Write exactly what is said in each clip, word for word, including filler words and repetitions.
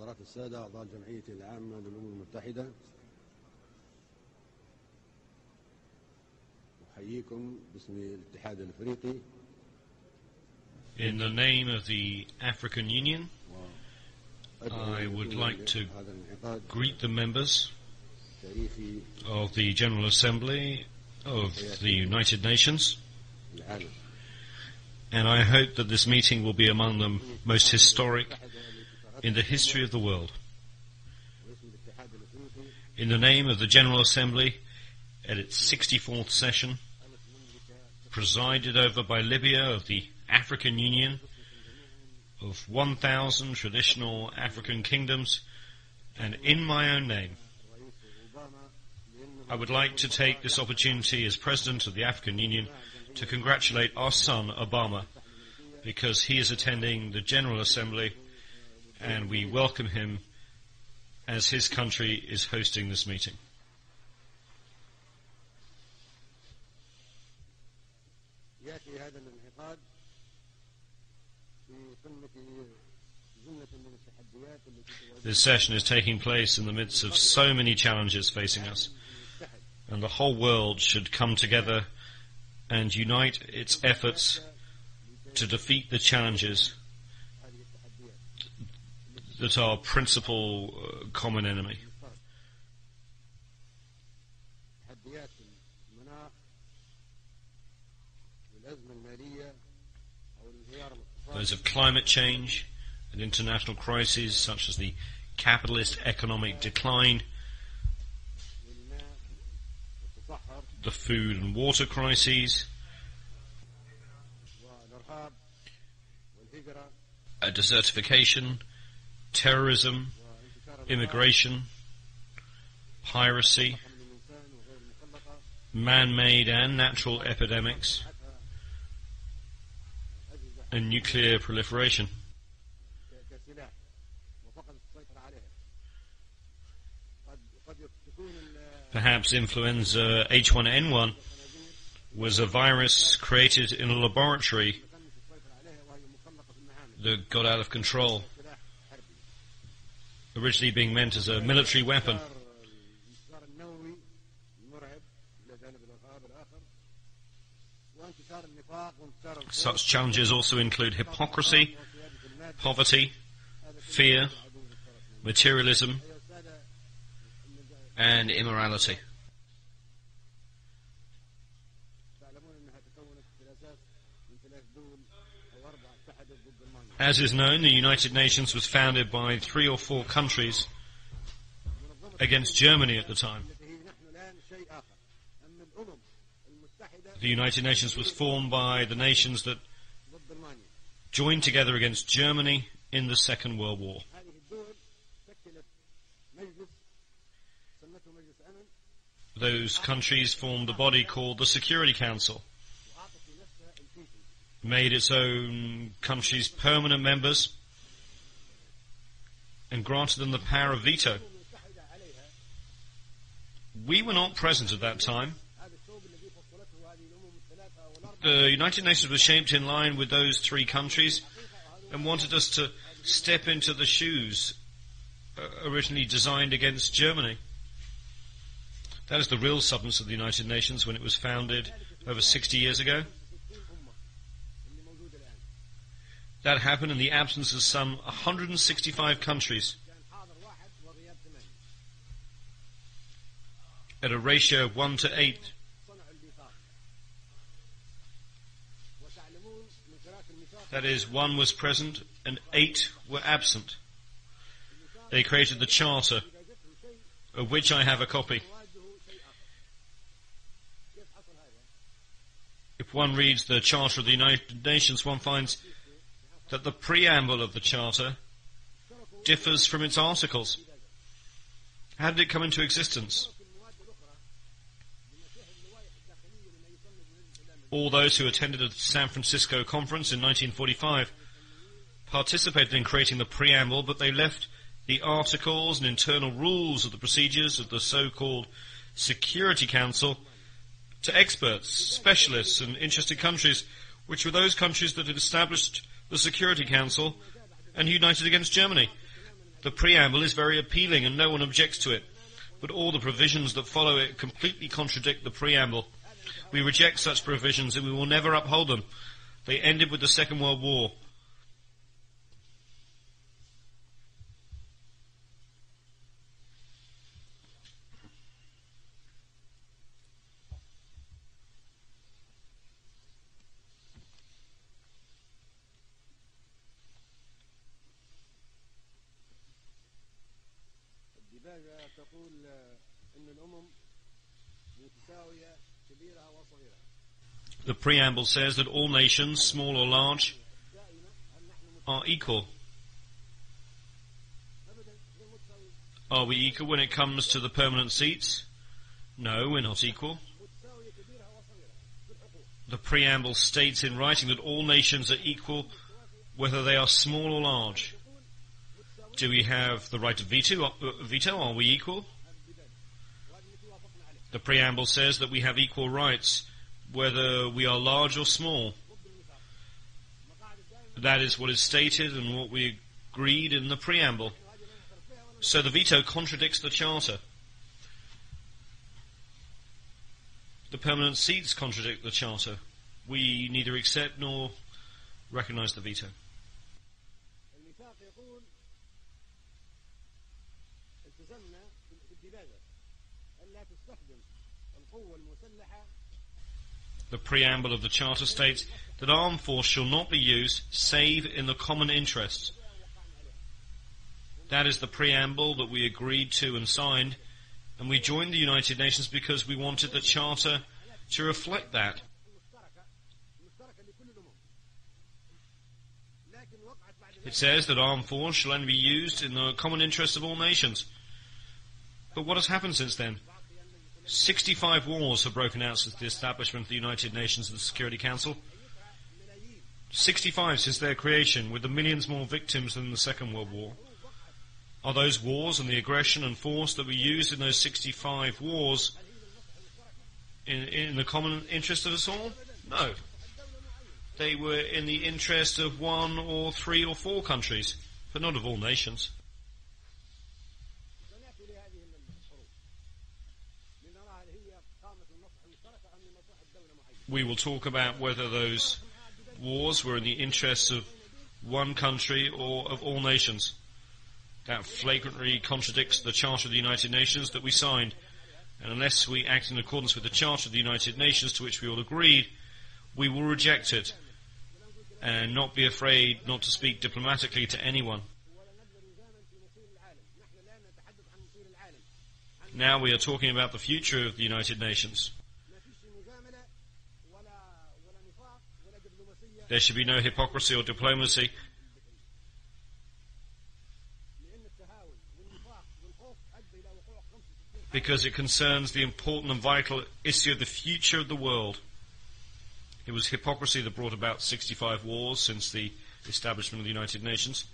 حضرات السادة أعضاء الجمعية العامة للأمم المتحدة، أحييكم باسم الاتحاد الأفريقي. In the name of the African Union, I would like to greet the members of the General Assembly of the United Nations, and I hope that this meeting will be among the most historic in the history of the world. In the name of the General Assembly, at its sixty-fourth session, presided over by Libya of the African Union, of one thousand traditional African kingdoms, and in my own name, I would like to take this opportunity as President of the African Union to congratulate our son, Obama, because he is attending the General Assembly, and we welcome him as his country is hosting this meeting. This session is taking place in the midst of so many challenges facing us, and the whole world should come together and unite its efforts to defeat the challenges that are our principal uh, common enemy. Those of climate change and international crises such as the capitalist economic decline, the food and water crises, a desertification, terrorism, immigration, piracy, man-made and natural epidemics, and nuclear proliferation. Perhaps influenza H one N one was a virus created in a laboratory that got out of control, originally being meant as a military weapon. Such challenges also include hypocrisy, poverty, fear, materialism, and immorality. As is known, the United Nations was founded by three or four countries against Germany at the time. The United Nations was formed by the nations that joined together against Germany in the Second World War. Those countries formed a body called the Security Council, made its own countries permanent members, and granted them the power of veto. We were not present at that time. The United Nations was shaped in line with those three countries and wanted us to step into the shoes uh, originally designed against Germany. That is the real substance of the United Nations when it was founded over sixty years ago. That happened in the absence of some one hundred sixty-five countries, at a ratio of one to eight. That is, one was present and eight were absent. They created the Charter, of which I have a copy. If one reads the Charter of the United Nations, one finds that the preamble of the Charter differs from its articles. How did it come into existence? All those who attended the San Francisco conference in nineteen forty-five participated in creating the preamble, but they left the articles and internal rules of the procedures of the so-called Security Council to experts, specialists, and interested countries, which were those countries that had established the Security Council and united against Germany. The preamble is very appealing and no one objects to it, but all the provisions that follow it completely contradict the preamble. We reject such provisions and we will never uphold them. They ended with the Second World War. The preamble says that all nations, small or large, are equal. Are we equal when it comes to the permanent seats? No, we're not equal. The preamble states in writing that all nations are equal whether they are small or large. Do we have the right to veto? Veto? Are we equal? The preamble says that we have equal rights whether we are large or small. That is what is stated and what we agreed in the preamble. So the veto contradicts the Charter. The permanent seats contradict the Charter. We neither accept nor recognize the veto. The preamble of the Charter states that armed force shall not be used save in the common interest. That is the preamble that we agreed to and signed, and we joined the United Nations because we wanted the Charter to reflect that. It says that armed force shall only be used in the common interest of all nations. But what has happened since then? sixty-five wars have broken out since the establishment of the United Nations and the Security Council. sixty-five since their creation, with the millions more victims than the Second World War. Are those wars and the aggression and force that we used in those sixty-five wars in, in the common interest of us all? No. They were in the interest of one or three or four countries, but not of all nations. We will talk about whether those wars were in the interests of one country or of all nations. That flagrantly contradicts the Charter of the United Nations that we signed, and unless we act in accordance with the Charter of the United Nations to which we all agreed, we will reject it and not be afraid not to speak diplomatically to anyone. Now we are talking about the future of the United Nations. There should be no hypocrisy or diplomacy. Because it concerns the important and vital issue of the future of the world. It was hypocrisy that brought about sixty-five wars since the establishment of the United Nations.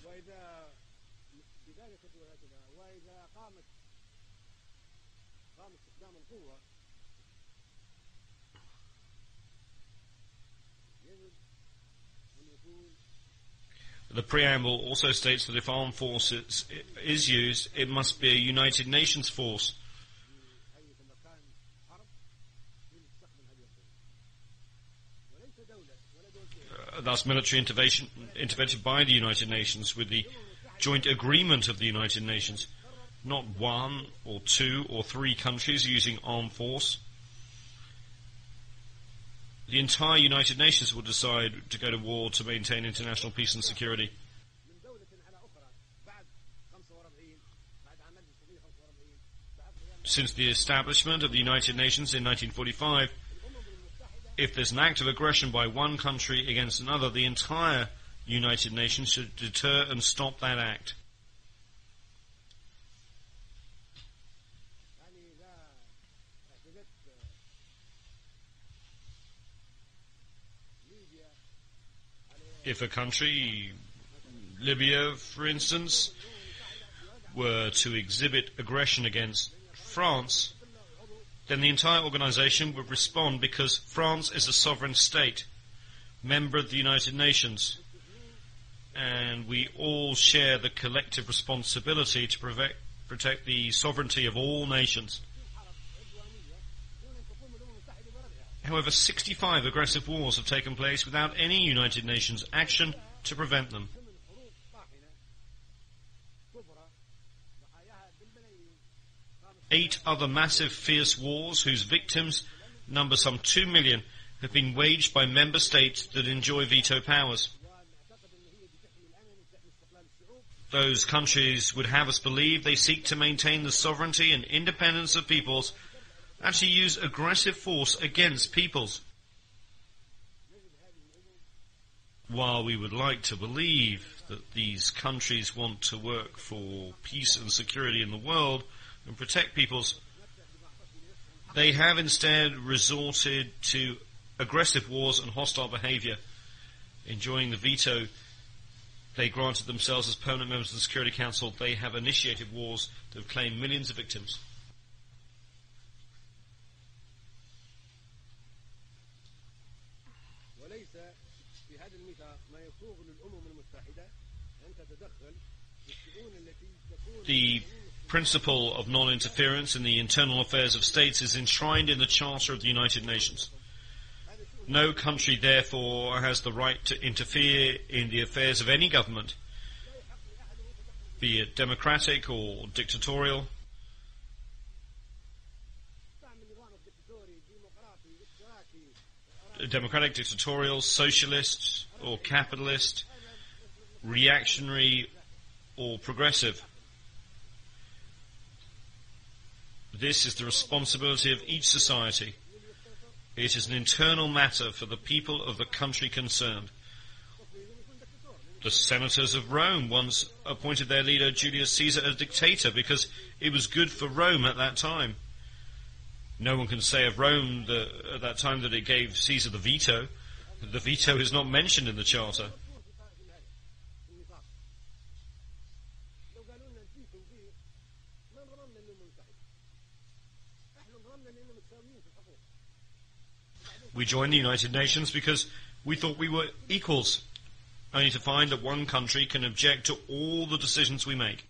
The preamble also states that if armed forces is used, it must be a United Nations force. Uh, thus military intervention, intervention by the United Nations with the joint agreement of the United Nations, not one or two or three countries using armed force. The entire United Nations will decide to go to war to maintain international peace and security. Since the establishment of the United Nations in nineteen forty-five, if there's an act of aggression by one country against another, the entire United Nations should deter and stop that act. If a country, Libya for instance, were to exhibit aggression against France, then the entire organisation would respond because France is a sovereign state, member of the United Nations. and we all share the collective responsibility to protect, protect the sovereignty of all nations. However, sixty-five aggressive wars have taken place without any United Nations action to prevent them. Eight other massive, fierce wars, whose victims number some two million, have been waged by member states that enjoy veto powers. Those countries would have us believe they seek to maintain the sovereignty and independence of peoples, actually use aggressive force against peoples. While we would like to believe that these countries want to work for peace and security in the world and protect peoples, they have instead resorted to aggressive wars and hostile behavior, enjoying the veto they granted themselves as permanent members of the Security Council. They have initiated wars that have claimed millions of victims. The principle of non-interference in the internal affairs of states is enshrined in the Charter of the United Nations. No country, therefore, has the right to interfere in the affairs of any government, be it democratic or dictatorial. Democratic, dictatorial, socialist or capitalist, reactionary or progressive. This is the responsibility of each society. It is an internal matter for the people of the country concerned. The senators of Rome once appointed their leader Julius Caesar a dictator because it was good for Rome at that time. No one can say of Rome that, at that time that it gave Caesar the veto. The veto is not mentioned in the Charter. We joined the United Nations because we thought we were equals, only to find that one country can object to all the decisions we make.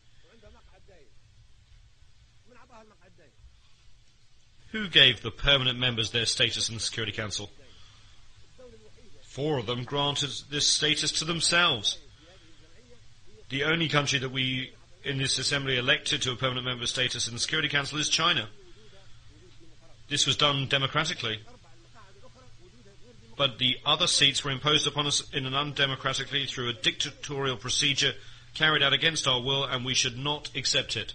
Who gave the permanent members their status in the Security Council? Four of them granted this status to themselves. The only country that we in this assembly elected to a permanent member status in the Security Council is China. This was done democratically. But the other seats were imposed upon us in an undemocratically through a dictatorial procedure carried out against our will, and we should not accept it.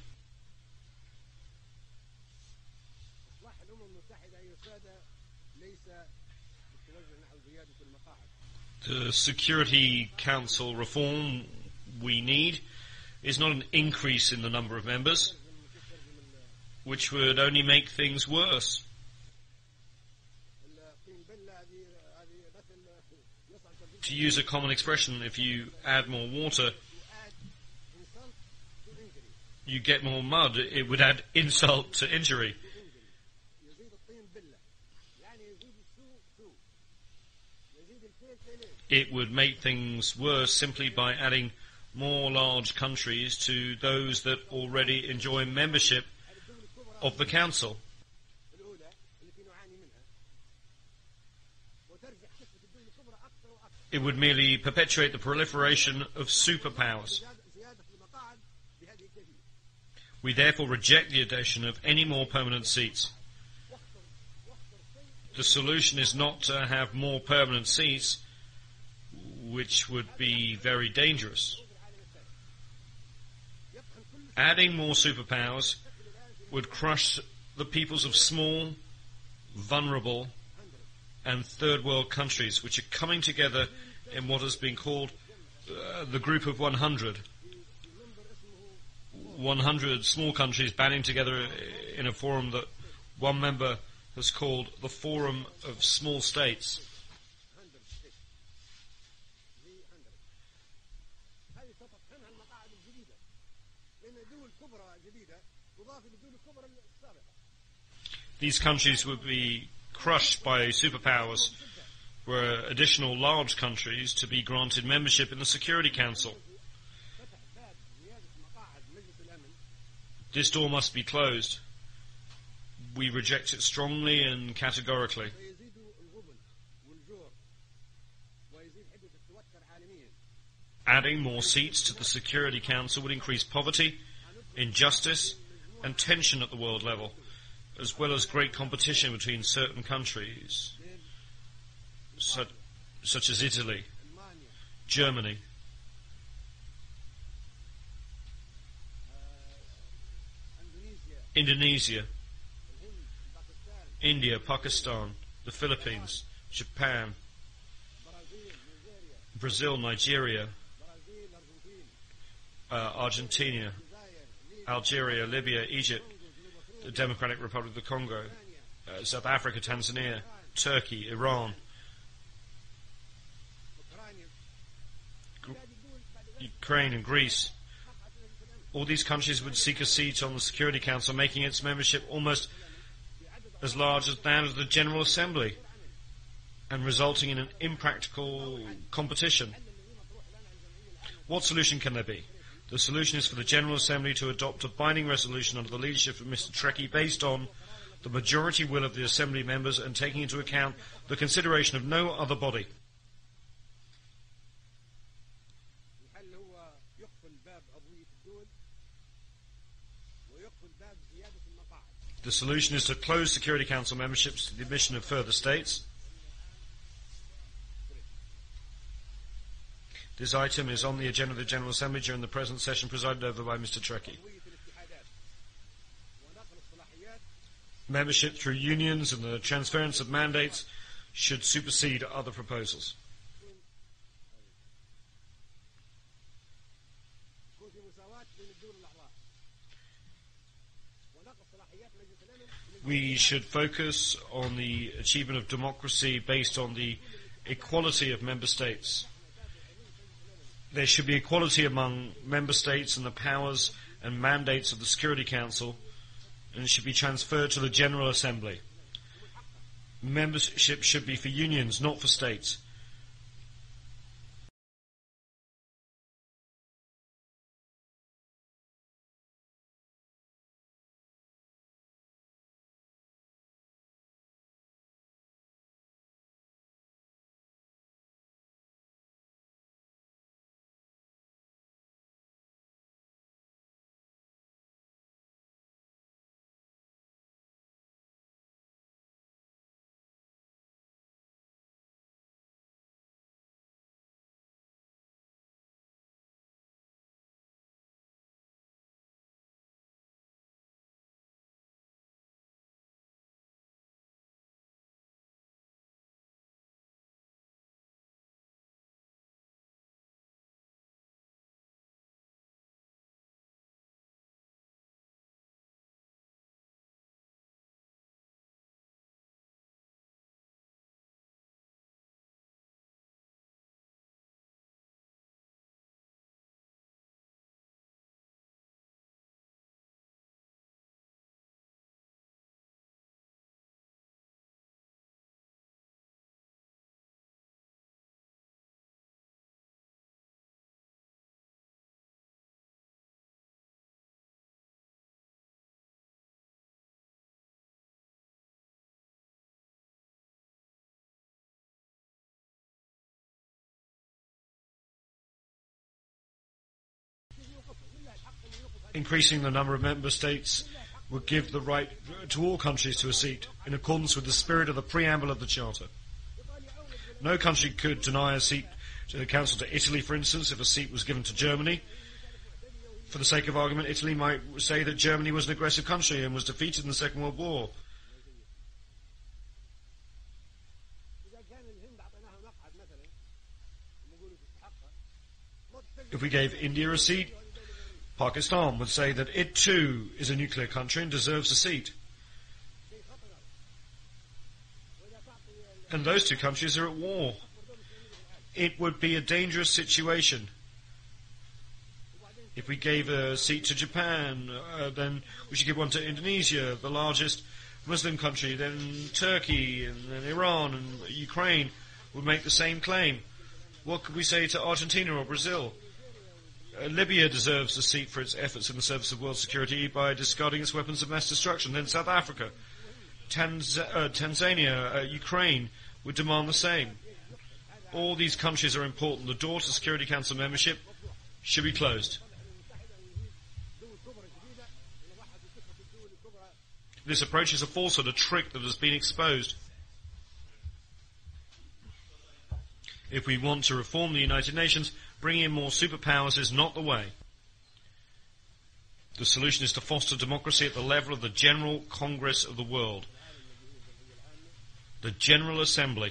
The Security Council reform we need is not an increase in the number of members, which would only make things worse. To use a common expression, if you add more water, you get more mud. It would add insult to injury. It would make things worse simply by adding more large countries to those that already enjoy membership of the Council. It would merely perpetuate the proliferation of superpowers. We therefore reject the addition of any more permanent seats. The solution is not to have more permanent seats, which would be very dangerous. Adding more superpowers would crush the peoples of small, vulnerable, and third world countries, which are coming together in what has been called uh, the Group of one hundred. one hundred small countries banding together in a forum that one member has called the Forum of Small States. These countries would be crushed by superpowers were additional large countries to be granted membership in the Security Council. This door must be closed. We reject it strongly and categorically. Adding more seats to the Security Council would increase poverty, injustice, and tension at the world level, as well as great competition between certain countries, such, such as Italy, Germany, Indonesia, India, Pakistan, the Philippines, Japan, Brazil, Nigeria, uh, Argentina, Algeria, Libya, Egypt, the Democratic Republic of the Congo, uh, South Africa, Tanzania, Turkey, Iran, Gr- Ukraine and Greece. All these countries would seek a seat on the Security Council, making its membership almost as large as that of the General Assembly, and resulting in an impractical competition. What solution can there be? The solution is for the General Assembly to adopt a binding resolution under the leadership of Mister Trekkie based on the majority will of the Assembly members and taking into account the consideration of no other body. The solution is to close Security Council memberships to the admission of further states. This item is on the agenda of the General Assembly during the present session presided over by Mister Trekkie. Membership through unions and the transference of mandates should supersede other proposals. We should focus on the achievement of democracy based on the equality of member states. There should be equality among member states and the powers and mandates of the Security Council, and it should be transferred to the General Assembly. Membership should be for unions, not for states. Increasing the number of member states would give the right to all countries to a seat, in accordance with the spirit of the preamble of the Charter. No country could deny a seat to the Council to Italy, for instance, if a seat was given to Germany. For the sake of argument, Italy might say that Germany was an aggressive country and was defeated in the Second World War. If we gave India a seat, Pakistan would say that it too is a nuclear country and deserves a seat. And those two countries are at war. It would be a dangerous situation. If we gave a seat to Japan, uh, then we should give one to Indonesia, the largest Muslim country, then Turkey, and then Iran and Ukraine. would make the same claim. What could we say to Argentina or Brazil? Uh, Libya deserves a seat for its efforts in the service of world security by discarding its weapons of mass destruction. Then South Africa, Tanz- uh, Tanzania, uh, Ukraine would demand the same. All these countries are important. The door to Security Council membership should be closed. This approach is a falsehood, a trick that has been exposed. If we want to reform the United Nations, bringing in more superpowers is not the way. The solution is to foster democracy at the level of the General Congress of the world, the General Assembly,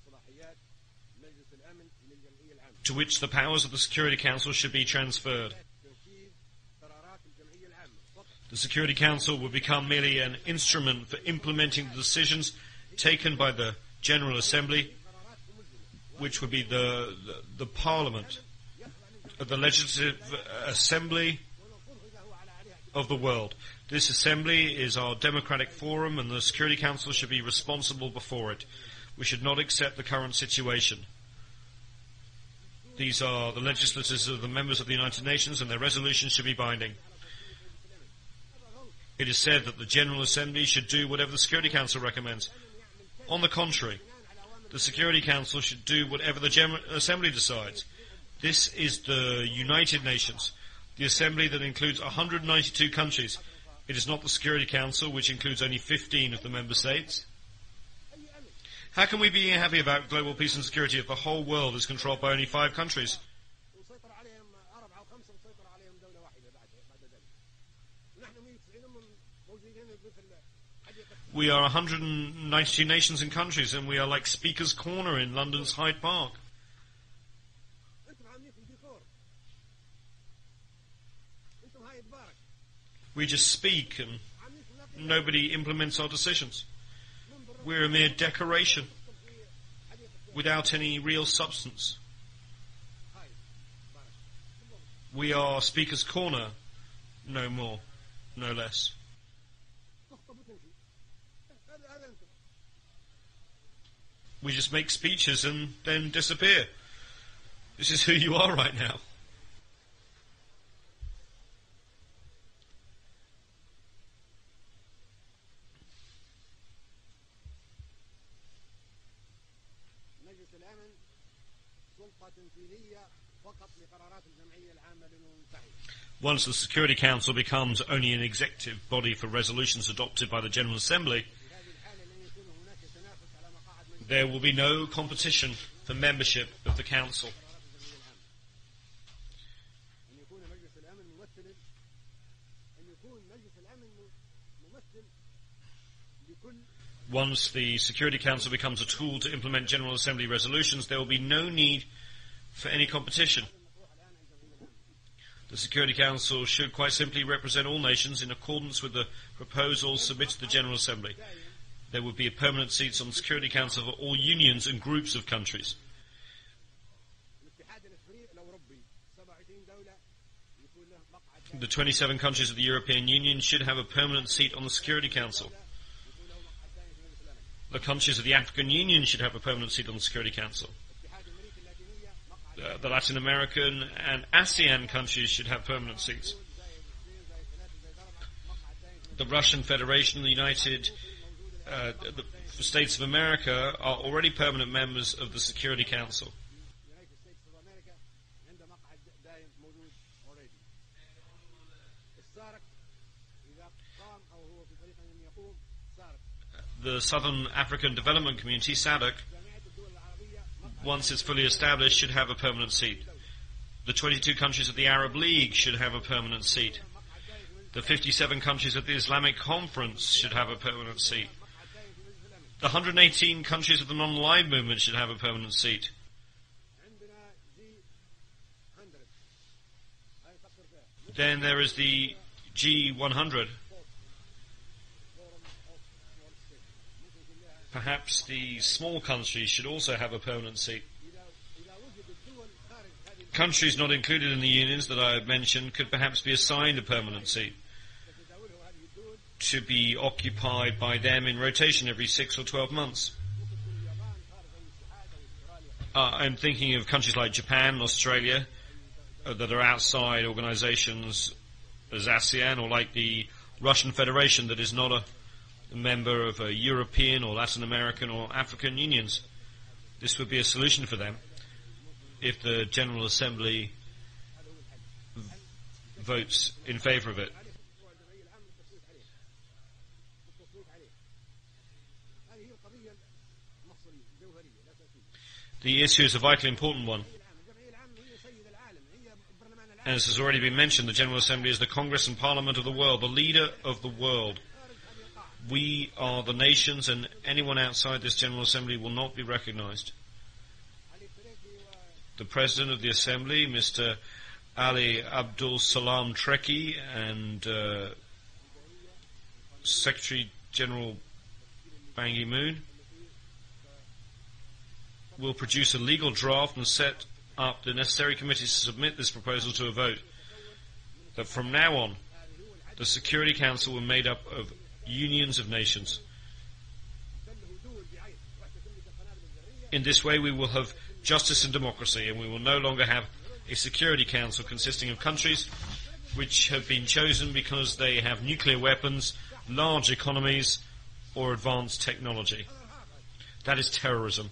to which the powers of the Security Council should be transferred. The Security Council will become merely an instrument for implementing the decisions taken by the General Assembly, which would be the, the, the Parliament, the Legislative Assembly of the world. This assembly is our democratic forum, and the Security Council should be responsible before it. We should not accept the current situation. These are the legislators of the members of the United Nations, and their resolutions should be binding. It is said that the General Assembly should do whatever the Security Council recommends. On the contrary, the Security Council should do whatever the General Assembly decides. This is the United Nations, the assembly that includes one hundred ninety-two countries. It is not the Security Council, which includes only fifteen of the member states. How can we be happy about global peace and security if the whole world is controlled by only five countries? We are one hundred ninety-two nations and countries, and we are like Speaker's Corner in London's Hyde Park. We just speak, and nobody implements our decisions. We're a mere decoration, without any real substance. We are Speaker's Corner, no more, no less. We just make speeches and then disappear. This is who you are right now. Once the Security Council becomes only an executive body for resolutions adopted by the General Assembly, there will be no competition for membership of the Council. Once the Security Council becomes a tool to implement General Assembly resolutions, there will be no need for any competition. The Security Council should quite simply represent all nations in accordance with the proposals submitted to the General Assembly. There would be a permanent seats on the Security Council for all unions and groups of countries. The twenty-seven countries of the European Union should have a permanent seat on the Security Council. The countries of the African Union should have a permanent seat on the Security Council. Uh, the Latin American and ASEAN countries should have permanent seats. The Russian Federation and the United uh, the States of America are already permanent members of the Security Council. The Southern African Development Community, S A D C, once it's fully established, should have a permanent seat. The twenty-two countries of the Arab League should have a permanent seat. The fifty-seven countries of the Islamic Conference should have a permanent seat. The one hundred eighteen countries of the non-aligned movement should have a permanent seat. Then there is the G one hundred. Perhaps the small countries should also have a permanent seat. Countries not included in the unions that I have mentioned could perhaps be assigned a permanent seat to be occupied by them in rotation every six or twelve months. Uh, I'm thinking of countries like Japan and Australia uh, that are outside organizations as ASEAN, or like the Russian Federation that is not a, a member of a European or Latin American or African unions. This would be a solution for them if the General Assembly v- votes in favor of it. The issue is a vitally important one. As has already been mentioned, the General Assembly is the Congress and Parliament of the world, the leader of the world. We are the nations, and anyone outside this General Assembly will not be recognized. The President of the Assembly, Mister Ali Abdul Salam Treki, and uh, Secretary General Ban Ki-moon will produce a legal draft and set up the necessary committees to submit this proposal to a vote. That from now on, the Security Council will be made up of unions of nations. In this way, we will have justice and democracy, and we will no longer have a Security Council consisting of countries which have been chosen because they have nuclear weapons, large economies, or advanced technology. That is terrorism.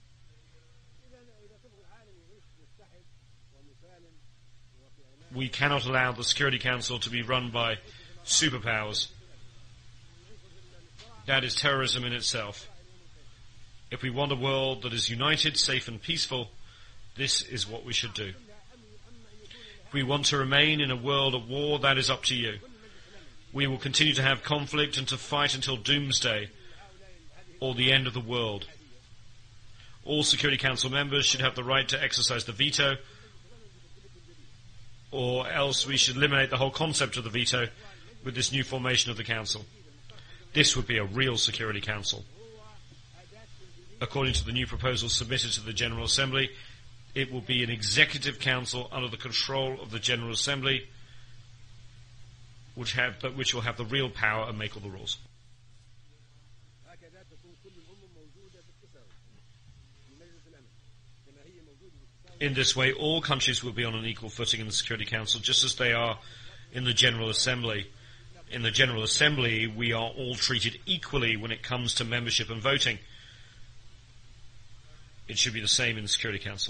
We cannot allow the Security Council to be run by superpowers. That is terrorism in itself. If we want a world that is united, safe and peaceful, this is what we should do. If we want to remain in a world at war, that is up to you. We will continue to have conflict and to fight until doomsday or the end of the world. All Security Council members should have the right to exercise the veto, or else we should eliminate the whole concept of the veto with this new formation of the Council. This would be a real Security Council. According to the new proposal submitted to the General Assembly, it will be an executive council under the control of the General Assembly, which, have, which will have the real power and make all the rules. In this way, all countries will be on an equal footing in the Security Council, just as they are in the General Assembly. In the General Assembly, we are all treated equally when it comes to membership and voting. It should be the same in the Security Council.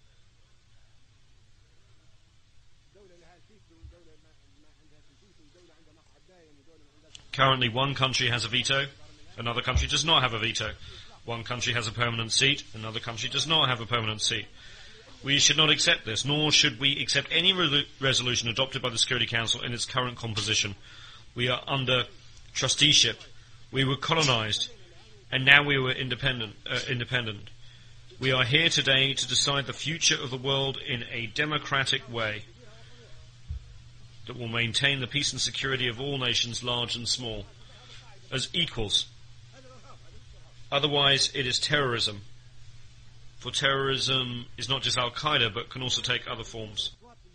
Currently, one country has a veto, another country does not have a veto. One country has a permanent seat, another country does not have a permanent seat. We should not accept this, nor should we accept any re- resolution adopted by the Security Council in its current composition. We are under trusteeship. We were colonized, and now we were independent. Uh, independent. We are here today to decide the future of the world in a democratic way that will maintain the peace and security of all nations, large and small, as equals. Otherwise, it is terrorism. For terrorism is not just Al-Qaeda, but can also take other forms.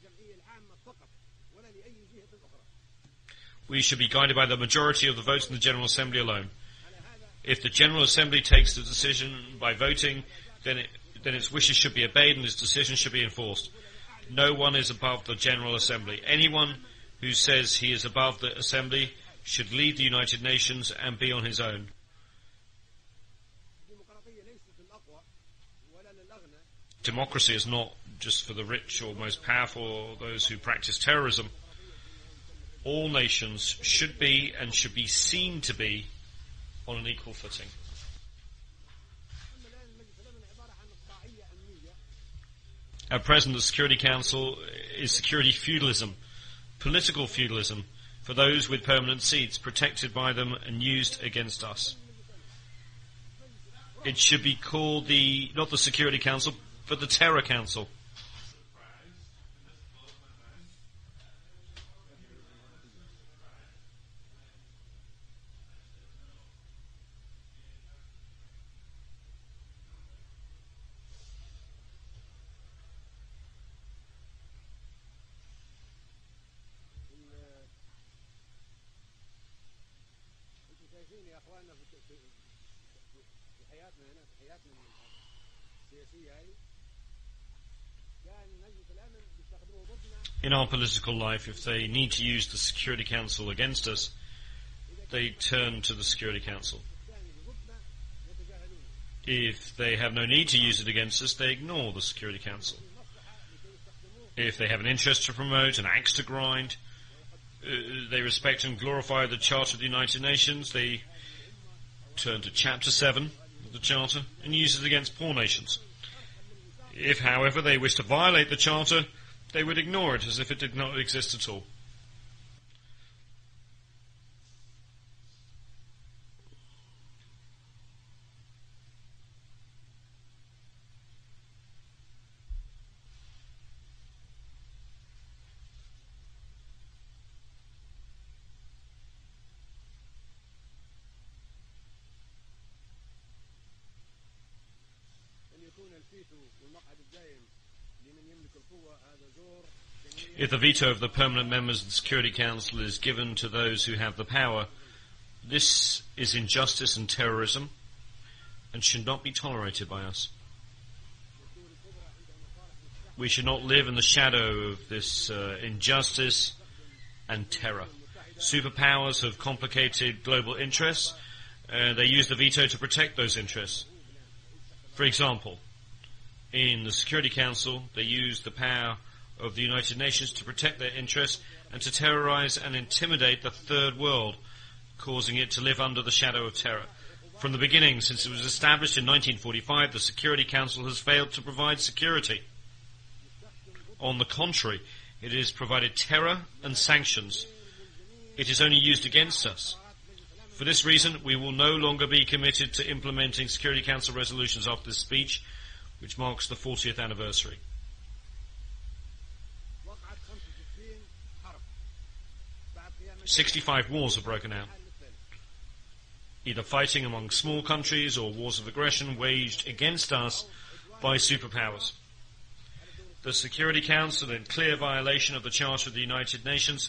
We should be guided by the majority of the votes in the General Assembly alone. If the General Assembly takes the decision by voting, then, it, then its wishes should be obeyed and its decision should be enforced. No one is above the General Assembly. Anyone who says he is above the Assembly should leave the United Nations and be on his own. Democracy is not just for the rich or most powerful or those who practice terrorism. All nations should be and should be seen to be on an equal footing. At present, the Security Council is security feudalism, political feudalism, for those with permanent seats, protected by them and used against us. It should be called the, not the Security Council, but the Terror Council. يا اخواننا في حياتنا هنا في حياتنا السياسيه هذه In our political life, if they need to use the Security Council against us, they turn to the Security Council. If they have no need to use it against us, they ignore the Security Council. If they have an interest to promote, an axe to grind, uh, they respect and glorify the Charter of the United Nations, they turn to Chapter seven of the Charter and use it against poor nations. If, however, they wish to violate the Charter, they would ignore it as if it did not exist at all. If the veto of the permanent members of the Security Council is given to those who have the power, this is injustice and terrorism and should not be tolerated by us. We should not live in the shadow of this uh, injustice and terror. Superpowers have complicated global interests. Uh, they use the veto to protect those interests. For example, in the Security Council, they use the power of the United Nations to protect their interests and to terrorize and intimidate the third world, causing it to live under the shadow of terror. From the beginning, since it was established in nineteen forty-five, the Security Council has failed to provide security. On the contrary, it has provided terror and sanctions. It is only used against us. For this reason, we will no longer be committed to implementing Security Council resolutions after this speech, which marks the fortieth anniversary. sixty-five wars have broken out, either fighting among small countries or wars of aggression waged against us by superpowers. The Security Council, in clear violation of the Charter of the United Nations,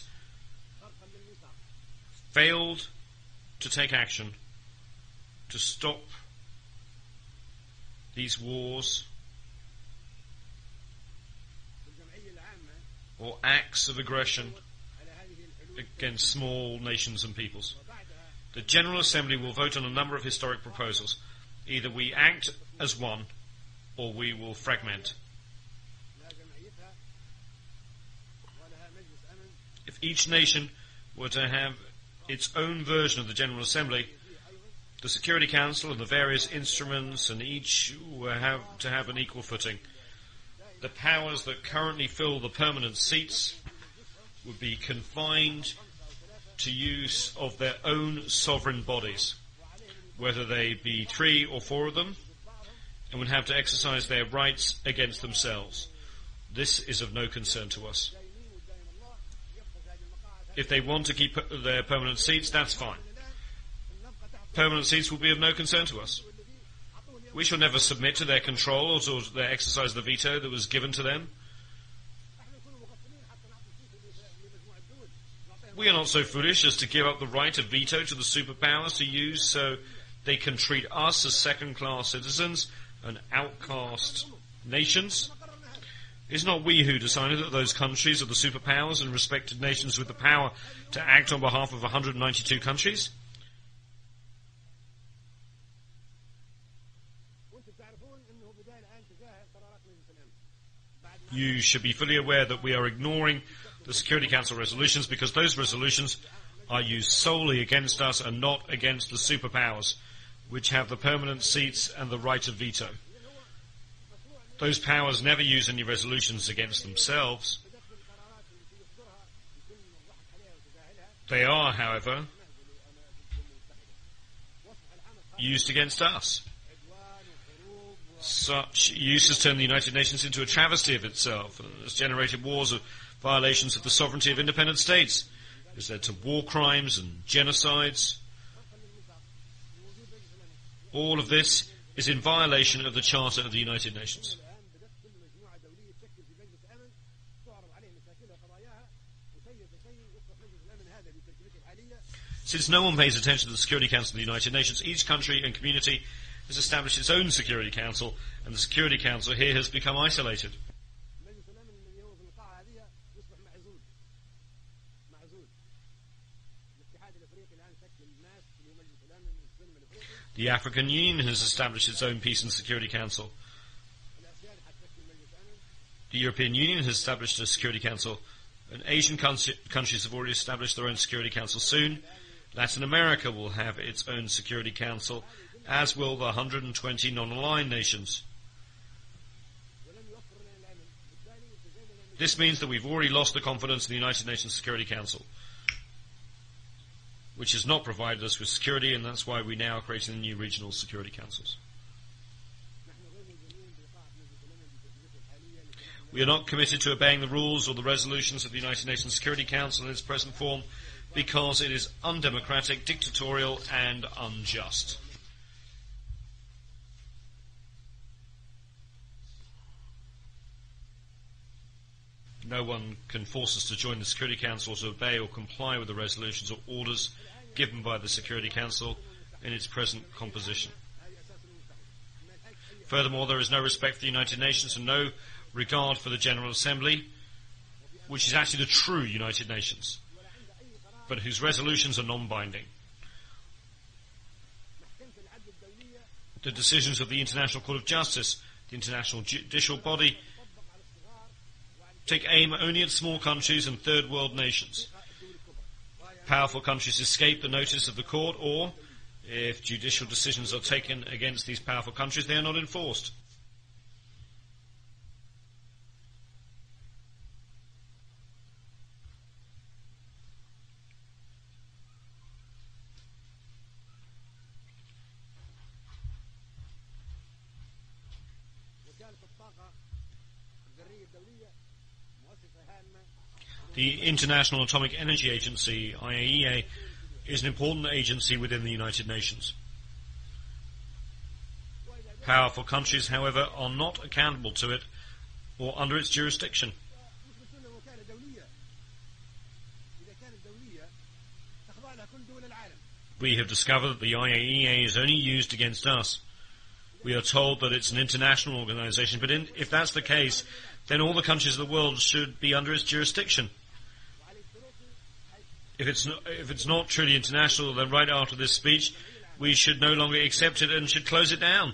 failed to take action to stop these wars or acts of aggression against small nations and peoples. The General Assembly will vote on a number of historic proposals. Either we act as one, or we will fragment. If each nation were to have its own version of the General Assembly, the Security Council and the various instruments and each will have to have an equal footing. The powers that currently fill the permanent seats would be confined to use of their own sovereign bodies, whether they be three or four of them, and would have to exercise their rights against themselves. This is of no concern to us. If they want to keep their permanent seats, that's fine. Permanent seats will be of no concern to us. We shall never submit to their control or to their exercise the veto that was given to them. We are not so foolish as to give up the right of veto to the superpowers to use so they can treat us as second-class citizens and outcast nations. It's not we who decided that those countries are the superpowers and respected nations with the power to act on behalf of one hundred ninety-two countries. You should be fully aware that we are ignoring the Security Council resolutions because those resolutions are used solely against us and not against the superpowers, which have the permanent seats and the right of veto. Those powers never use any resolutions against themselves. They are, however, used against us. Such use has turned the United Nations into a travesty of itself and has generated wars of violations of the sovereignty of independent states. It has led to war crimes and genocides. All of this is in violation of the Charter of the United Nations. Since no one pays attention to the Security Council of the United Nations, each country and community has established its own Security Council, and the Security Council here has become isolated. The African Union has established its own Peace and Security Council. The European Union has established a Security Council. And Asian countries have already established their own Security Council soon. Latin America will have its own Security Council, as will the one hundred twenty non-aligned nations. This means that we've already lost the confidence in the United Nations Security Council, which has not provided us with security, and that's why we now are creating the new regional security councils. We are not committed to obeying the rules or the resolutions of the United Nations Security Council in its present form because it is undemocratic, dictatorial, and unjust. No one can force us to join the Security Council or to obey or comply with the resolutions or orders given by the Security Council in its present composition. Furthermore, there is no respect for the United Nations and no regard for the General Assembly, which is actually the true United Nations, but whose resolutions are non-binding. The decisions of the International Court of Justice, the international judicial body, take aim only at small countries and third world nations. Powerful countries escape the notice of the court, or, if judicial decisions are taken against these powerful countries, they are not enforced. The International Atomic Energy Agency, I A E A, is an important agency within the United Nations. Powerful countries, however, are not accountable to it or under its jurisdiction. We have discovered that the I A E A is only used against us. We are told that it's an international organization, but in, if that's the case, then all the countries of the world should be under its jurisdiction. If it's not, if it's not truly international, then right after this speech, we should no longer accept it and should close it down.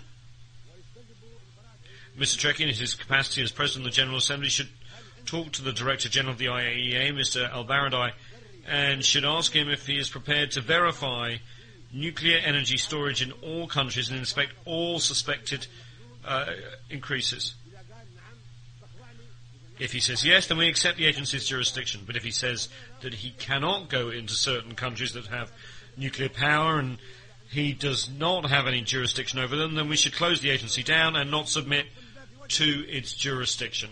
Mister Trekkie, in his capacity as President of the General Assembly, should talk to the Director General of the I A E A, Mister Al-Baradei, and should ask him if he is prepared to verify nuclear energy storage in all countries and inspect all suspected uh, increases. If he says yes, then we accept the agency's jurisdiction. But if he says that he cannot go into certain countries that have nuclear power and he does not have any jurisdiction over them, then we should close the agency down and not submit to its jurisdiction.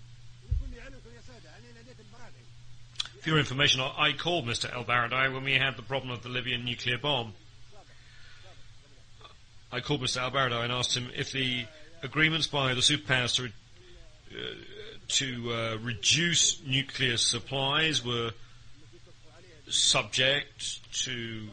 For your information, I called Mister Al-Baradei when we had the problem of the Libyan nuclear bomb. I called Mister Al-Baradei and asked him if the agreements by the superpowers to uh, to uh, reduce nuclear supplies were subject to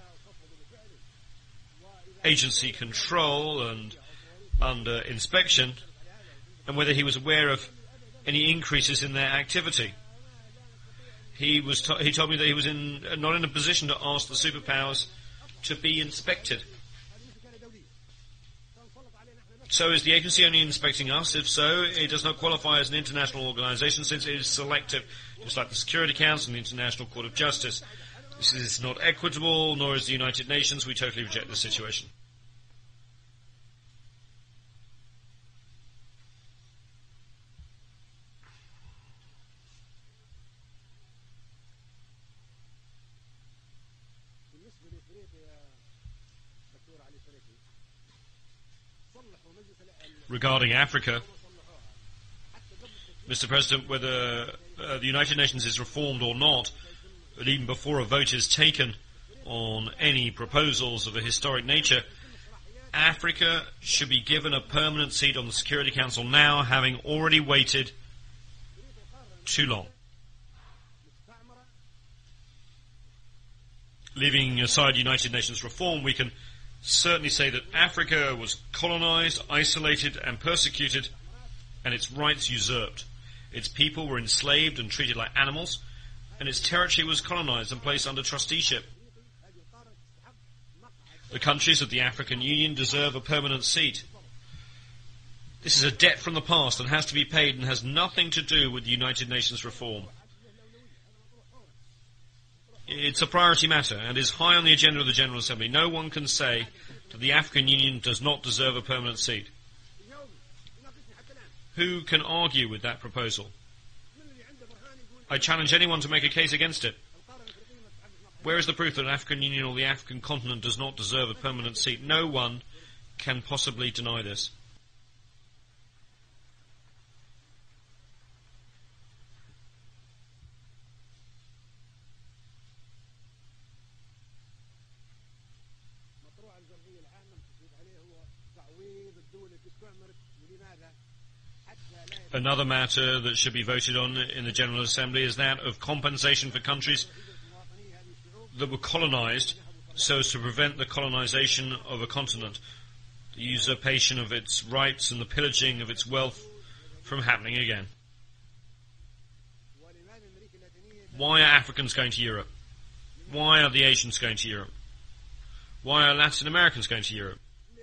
agency control and under inspection, and whether he was aware of any increases in their activity. He was to- he told me that he was in not in a position to ask the superpowers to be inspected. So is the agency only inspecting us? If so, it does not qualify as an international organization since it is selective, just like the Security Council and the International Court of Justice. This is not equitable, nor is the United Nations. We totally reject this situation. Regarding Africa, Mister President, whether uh, the United Nations is reformed or not, but even before a vote is taken on any proposals of a historic nature, Africa should be given a permanent seat on the Security Council now, having already waited too long. Leaving aside United Nations reform, we can certainly say that Africa was colonized, isolated, and persecuted, and its rights usurped. Its people were enslaved and treated like animals, and its territory was colonized and placed under trusteeship. The countries of the African Union deserve a permanent seat. This is a debt from the past and has to be paid and has nothing to do with the United Nations reform. It's a priority matter and is high on the agenda of the General Assembly. No one can say that the African Union does not deserve a permanent seat. Who can argue with that proposal? I challenge anyone to make a case against it. Where is the proof that an African Union or the African continent does not deserve a permanent seat? No one can possibly deny this. Another matter that should be voted on in the General Assembly is that of compensation for countries that were colonized so as to prevent the colonization of a continent, the usurpation of its rights and the pillaging of its wealth from happening again. Why are Africans going to Europe? Why are the Asians going to Europe? Why are Latin Americans going to Europe?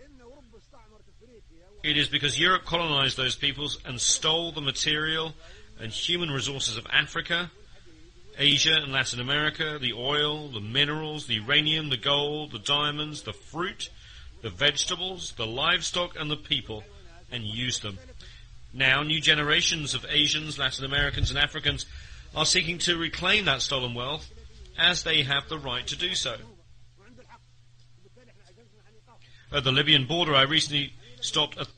It is because Europe colonized those peoples and stole the material and human resources of Africa, Asia and Latin America, the oil, the minerals, the uranium, the gold, the diamonds, the fruit, the vegetables, the livestock and the people, and used them. Now new generations of Asians, Latin Americans and Africans are seeking to reclaim that stolen wealth as they have the right to do so. At the Libyan border, I recently stopped a,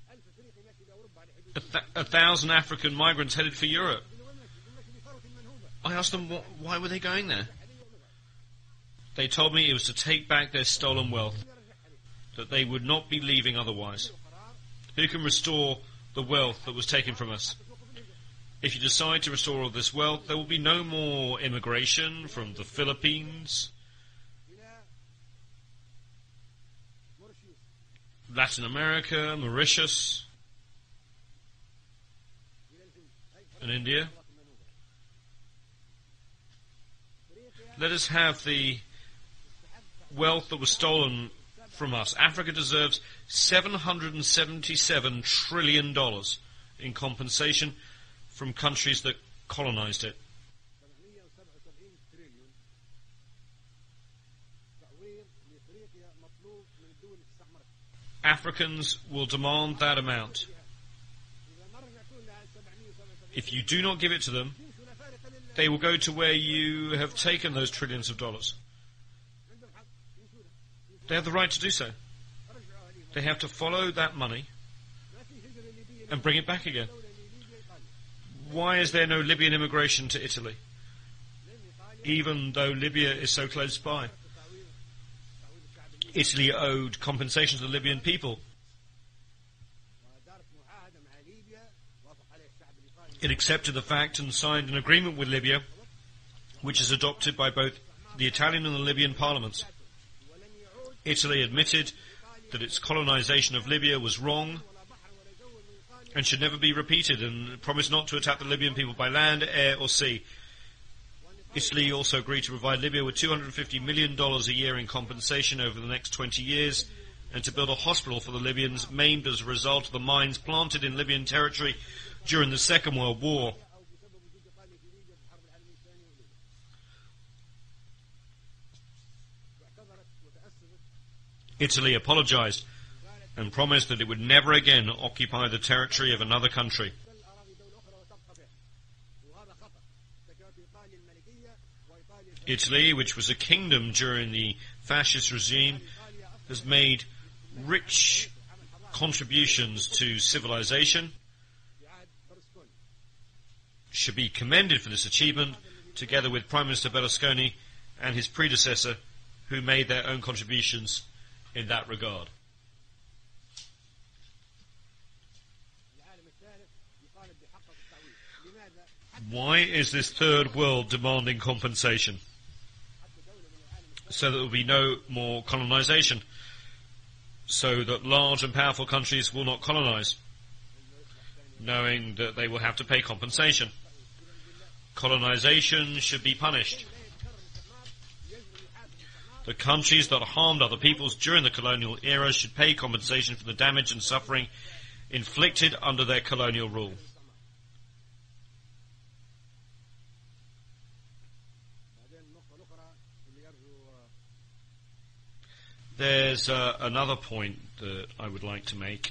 a, th- a thousand African migrants headed for Europe. I asked them wh- why were they going there. They told me it was to take back their stolen wealth, that they would not be leaving otherwise. Who can restore the wealth that was taken from us? If you decide to restore all this wealth, there will be no more immigration from the Philippines, Latin America, Mauritius, and India. Let us have the wealth that was stolen from us. Africa deserves seven hundred seventy-seven trillion dollars in compensation from countries that colonized it. Africans will demand that amount. If you do not give it to them, they will go to where you have taken those trillions of dollars. They have the right to do so. They have to follow that money and bring it back again. Why is there no Libyan immigration to Italy, even though Libya is so close by? Italy owed compensation to the Libyan people. It accepted the fact and signed an agreement with Libya, which is adopted by both the Italian and the Libyan parliaments. Italy admitted that its colonization of Libya was wrong and should never be repeated, and promised not to attack the Libyan people by land, air or sea. Italy also agreed to provide Libya with two hundred fifty million dollars a year in compensation over the next twenty years, and to build a hospital for the Libyans maimed as a result of the mines planted in Libyan territory during the Second World War. Italy apologized and promised that it would never again occupy the territory of another country. Italy, which was a kingdom during the fascist regime, has made rich contributions to civilization, should be commended for this achievement, together with Prime Minister Berlusconi and his predecessor, who made their own contributions in that regard. Why is this third world demanding compensation? So that there will be no more colonization, so that large and powerful countries will not colonize, knowing that they will have to pay compensation. Colonization should be punished. The countries that harmed other peoples during the colonial era should pay compensation for the damage and suffering inflicted under their colonial rule. There's uh, another point that I would like to make.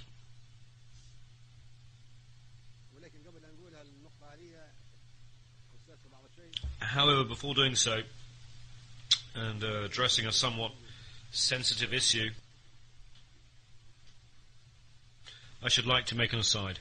However, before doing so, and uh, addressing a somewhat sensitive issue, I should like to make an aside.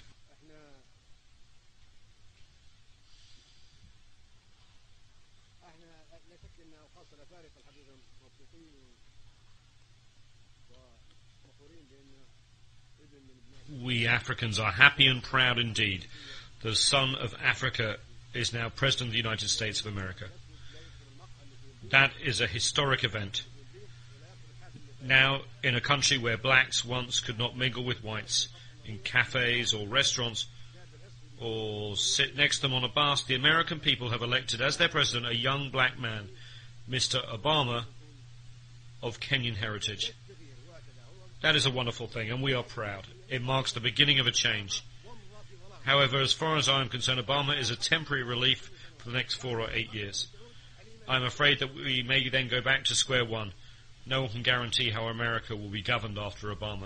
We Africans are happy and proud indeed. The son of Africa is now President of the United States of America. That is a historic event. Now, in a country where blacks once could not mingle with whites in cafes or restaurants or sit next to them on a bus, the American people have elected as their president a young black man, Mister Obama, of Kenyan heritage. That is a wonderful thing, and we are proud. It marks the beginning of a change. However, as far as I am concerned, Obama is a temporary relief for the next four or eight years. I am afraid that we may then go back to square one. No one can guarantee how America will be governed after Obama.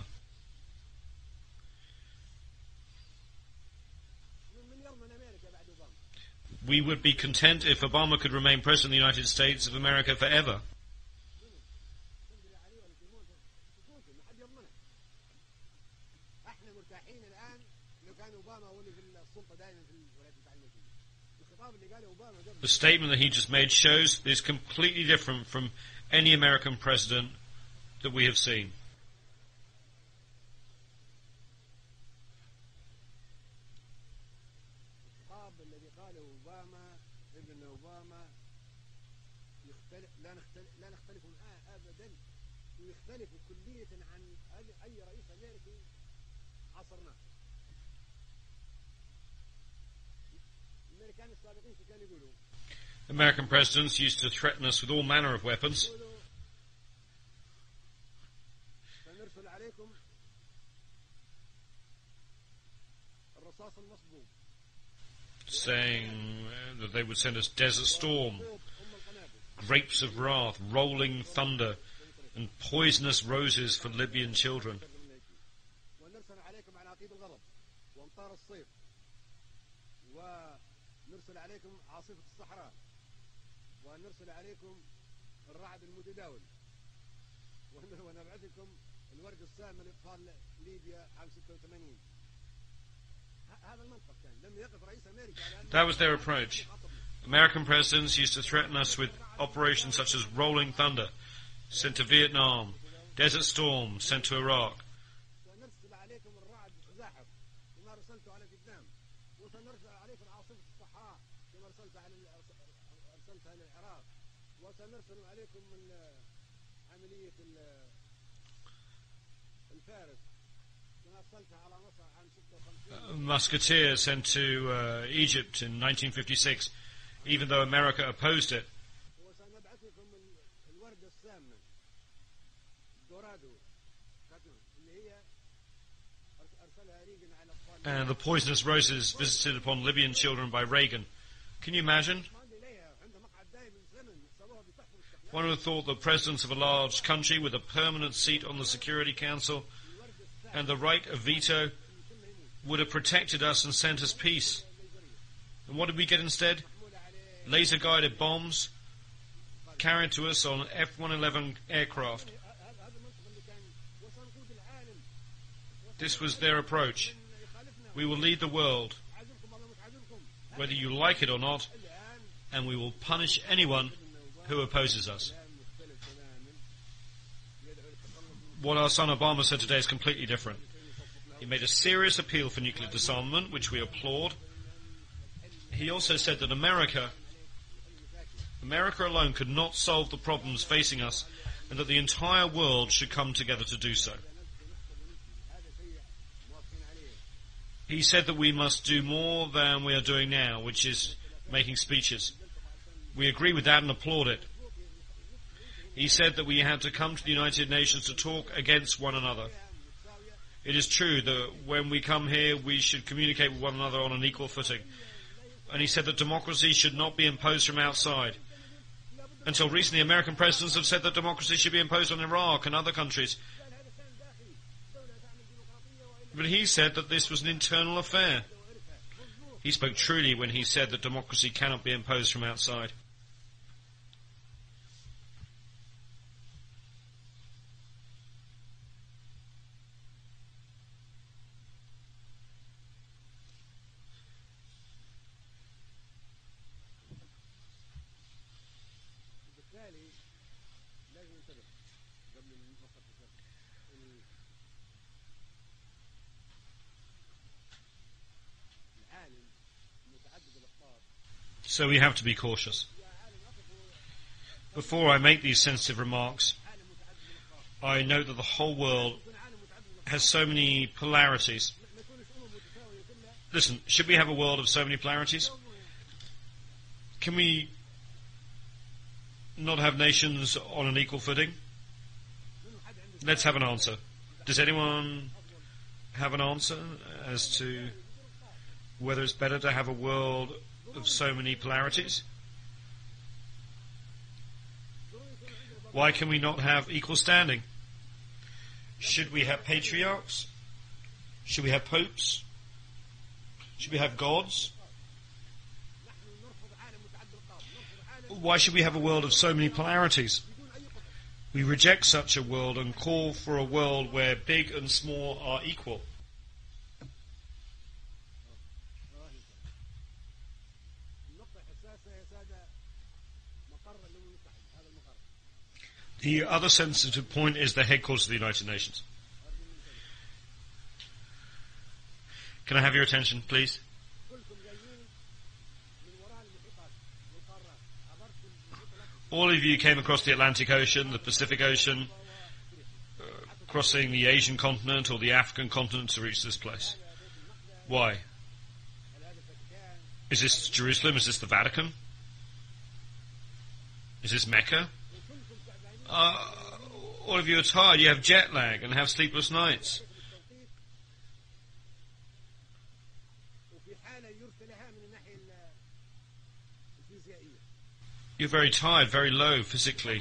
We would be content if Obama could remain President of the United States of America forever. The statement that he just made shows that it's completely different from any American president that we have seen. American presidents used to threaten us with all manner of weapons, saying that they would send us Desert Storm, grapes of wrath, rolling thunder, and poisonous roses for Libyan children. ونرسل عليكم الرعد المتداول ونبعثكم الورد السام لإطفال ليبيا عام ستة وثمانين. هذا المنطق كان لم يقف رئيس أمريكا. That was their approach. American presidents used to threaten us with operations such as Rolling Thunder, sent to Vietnam, Desert Storm, sent to Iraq. ونرسل عليكم الرعد زاحف كما رسلت على فيتنام وسنرسل عليكم عاصفة الصحراء كما رسلت على أرسلتها للعراق وسنرسل عليكم عملية الفارس كما أرسلتها على مصر عام ستة وخمسين. Musketeer sent to uh, Egypt in nineteen fifty-six, even though America opposed it. وسنبعثكم الورد السام دورادو اللي هي أرسلها ريغن على أطفال. And the poisonous roses visited upon Libyan children by Reagan. Can you imagine? One would have thought that presidents of a large country with a permanent seat on the Security Council and the right of veto would have protected us and sent us peace. And what did we get instead? Laser-guided bombs carried to us on F one eleven aircraft. This was their approach. We will lead the world, whether you like it or not, and we will punish anyone who opposes us. What our son Obama said today is completely different. He made a serious appeal for nuclear disarmament, which we applaud. He also said that America, America alone could not solve the problems facing us, and that the entire world should come together to do so. He said that we must do more than we are doing now, which is making speeches. We agree with that and applaud it. He said that we had to come to the United Nations to talk against one another. It is true that when we come here, we should communicate with one another on an equal footing. And he said that democracy should not be imposed from outside. Until recently, American presidents have said that democracy should be imposed on Iraq and other countries. But he said that this was an internal affair. He spoke truly when he said that democracy cannot be imposed from outside. بالتالي لازم ننتبه قبل النقطة العالم متعدد الأخطار. So we have to be cautious. Before I make these sensitive remarks, I note that the whole world has so many polarities. Listen, should we have a world of so many polarities? Can we not have nations on an equal footing? Let's have an answer. Does anyone have an answer as to whether it's better to have a world of so many polarities? Why can we not have equal standing? Should we have patriarchs? Should we have popes? Should we have gods? Why should we have a world of so many polarities? We reject such a world and call for a world where big and small are equal. The other sensitive point is the headquarters of the United Nations. Can I have your attention, please? All of you came across the Atlantic Ocean, the Pacific Ocean, uh, crossing the Asian continent or the African continent to reach this place. Why? Is this Jerusalem? Is this the Vatican? Is this Mecca? Uh, all of you are tired. You have jet lag and have sleepless nights. You're very tired, very low physically.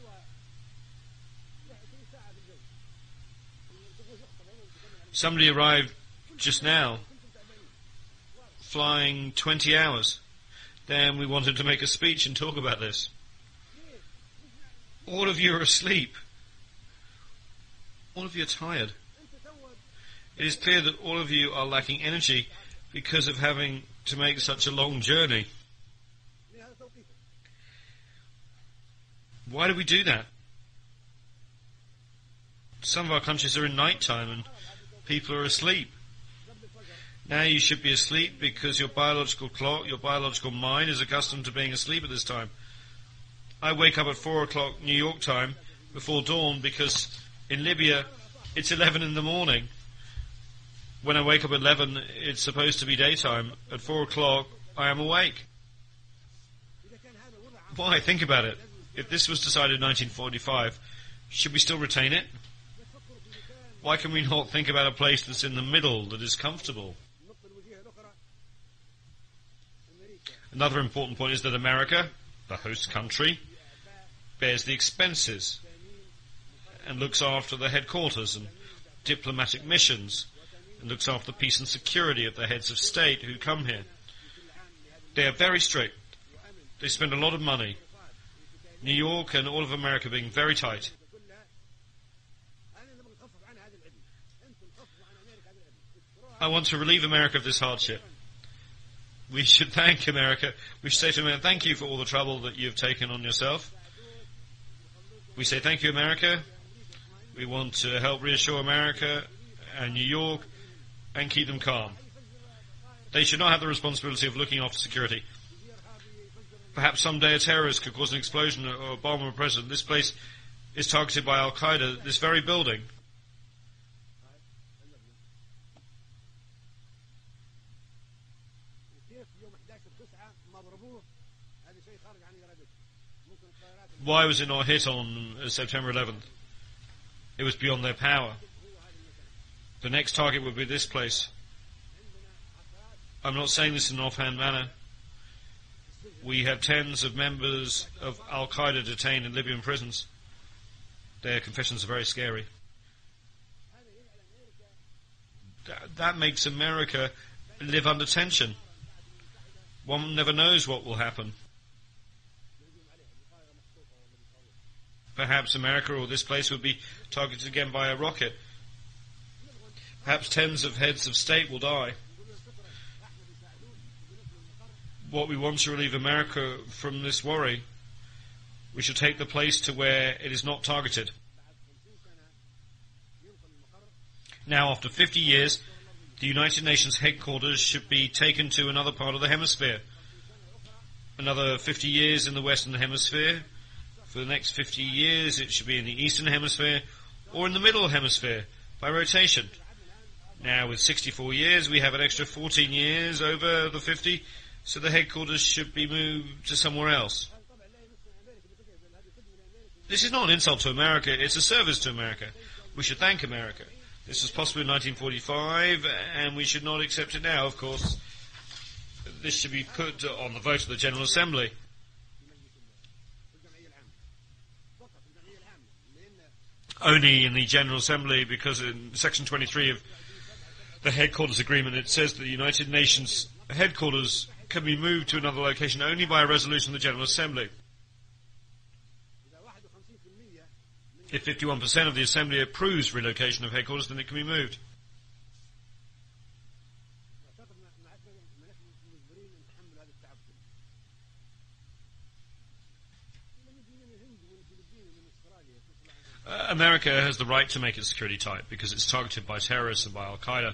Somebody arrived just now, flying twenty hours. Then we wanted to make a speech and talk about this. All of you are asleep. All of you are tired. It is clear that all of you are lacking energy because of having to make such a long journey. Why do we do that? Some of our countries are in night time and people are asleep. Now you should be asleep because your biological clock, your biological mind is accustomed to being asleep at this time. I wake up at four o'clock New York time before dawn because in Libya it's eleven in the morning. When I wake up at eleven, it's supposed to be daytime. At four o'clock, I am awake. Why? Think about it. If this was decided in nineteen forty-five, should we still retain it? Why can we not think about a place that's in the middle, that is comfortable? Another important point is that America, the host country, bears the expenses and looks after the headquarters and diplomatic missions and looks after the peace and security of the heads of state who come here. They are very strict. They spend a lot of money. New York and all of America being very tight. I want to relieve America of this hardship. We should thank America. We should say to America, thank you for all the trouble that you've taken on yourself. We say thank you, America. We want to help reassure America and New York and keep them calm. They should not have the responsibility of looking after security. Perhaps someday a terrorist could cause an explosion or Obama president. This place is targeted by Al-Qaeda, this very building. Why was it not hit on uh, September eleventh? It was beyond their power. The next target would be this place. I'm not saying this in an offhand manner. We have tens of members of Al-Qaeda detained in Libyan prisons. Their confessions are very scary. Th- that makes America live under tension. One never knows what will happen. Perhaps America or this place would be targeted again by a rocket. Perhaps tens of heads of state will die. What we want to relieve America from this worry, we should take the place to where it is not targeted. Now, after fifty years, the United Nations headquarters should be taken to another part of the hemisphere. Another fifty years in the Western Hemisphere. For the next fifty years, it should be in the Eastern Hemisphere or in the Middle Hemisphere by rotation. Now, with sixty-four years, we have an extra fourteen years over the fifty, so the headquarters should be moved to somewhere else. This is not an insult to America, it's a service to America. We should thank America. This was possible in nineteen forty-five, and we should not accept it now, of course. This should be put on the vote of the General Assembly. Only in the General Assembly, because in Section twenty-three of the Headquarters Agreement it says that the United Nations headquarters can be moved to another location only by a resolution of the General Assembly. If fifty-one percent of the Assembly approves relocation of headquarters, then it can be moved. Uh, America has the right to make its security tight because it's targeted by terrorists and by Al-Qaeda.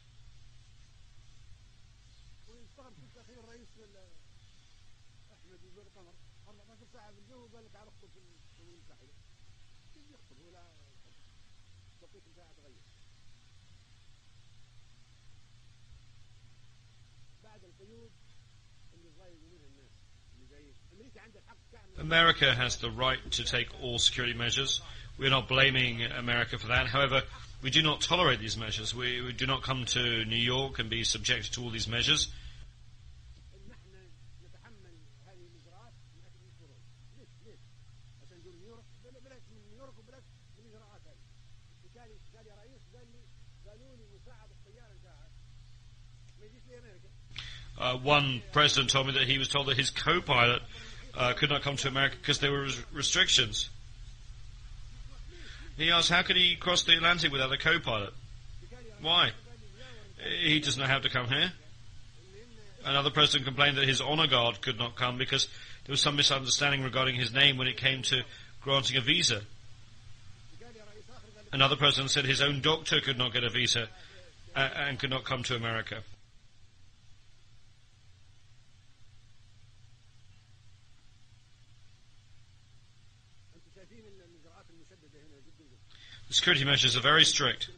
America has the right to take all security measures. We're not blaming America for that. However, we do not tolerate these measures. We, we do not come to New York and be subjected to all these measures. Uh, one president told me that he was told that his co-pilot uh, could not come to America because there were res- restrictions. He asked, how could he cross the Atlantic without a co-pilot? Why? He doesn't know how to come here. Another president complained that his honor guard could not come because there was some misunderstanding regarding his name when it came to granting a visa. Another president said his own doctor could not get a visa uh, and could not come to America. The security measures are very strict.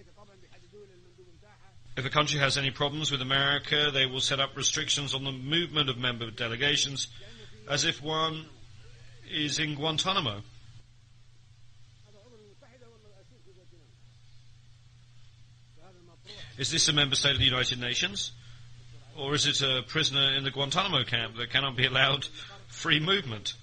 If a country has any problems with America, they will set up restrictions on the movement of member delegations as if one is in Guantanamo. Is this a member state of the United Nations? Or is it a prisoner in the Guantanamo camp that cannot be allowed free movement?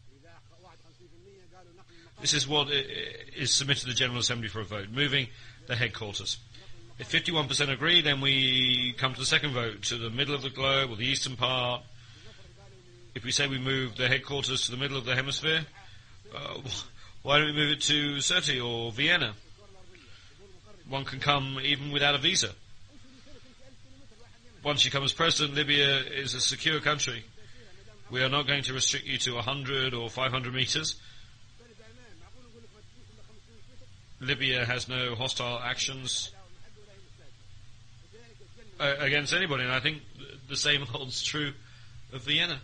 This is what is submitted to the General Assembly for a vote, moving the headquarters. If fifty-one percent agree, then we come to the second vote, to the middle of the globe or the eastern part. If we say we move the headquarters to the middle of the hemisphere, uh, why don't we move it to Sirte or Vienna? One can come even without a visa. Once you come as president, Libya is a secure country. We are not going to restrict you to one hundred or five hundred meters. Libya has no hostile actions uh, against anybody, and I think the same holds true of Vienna.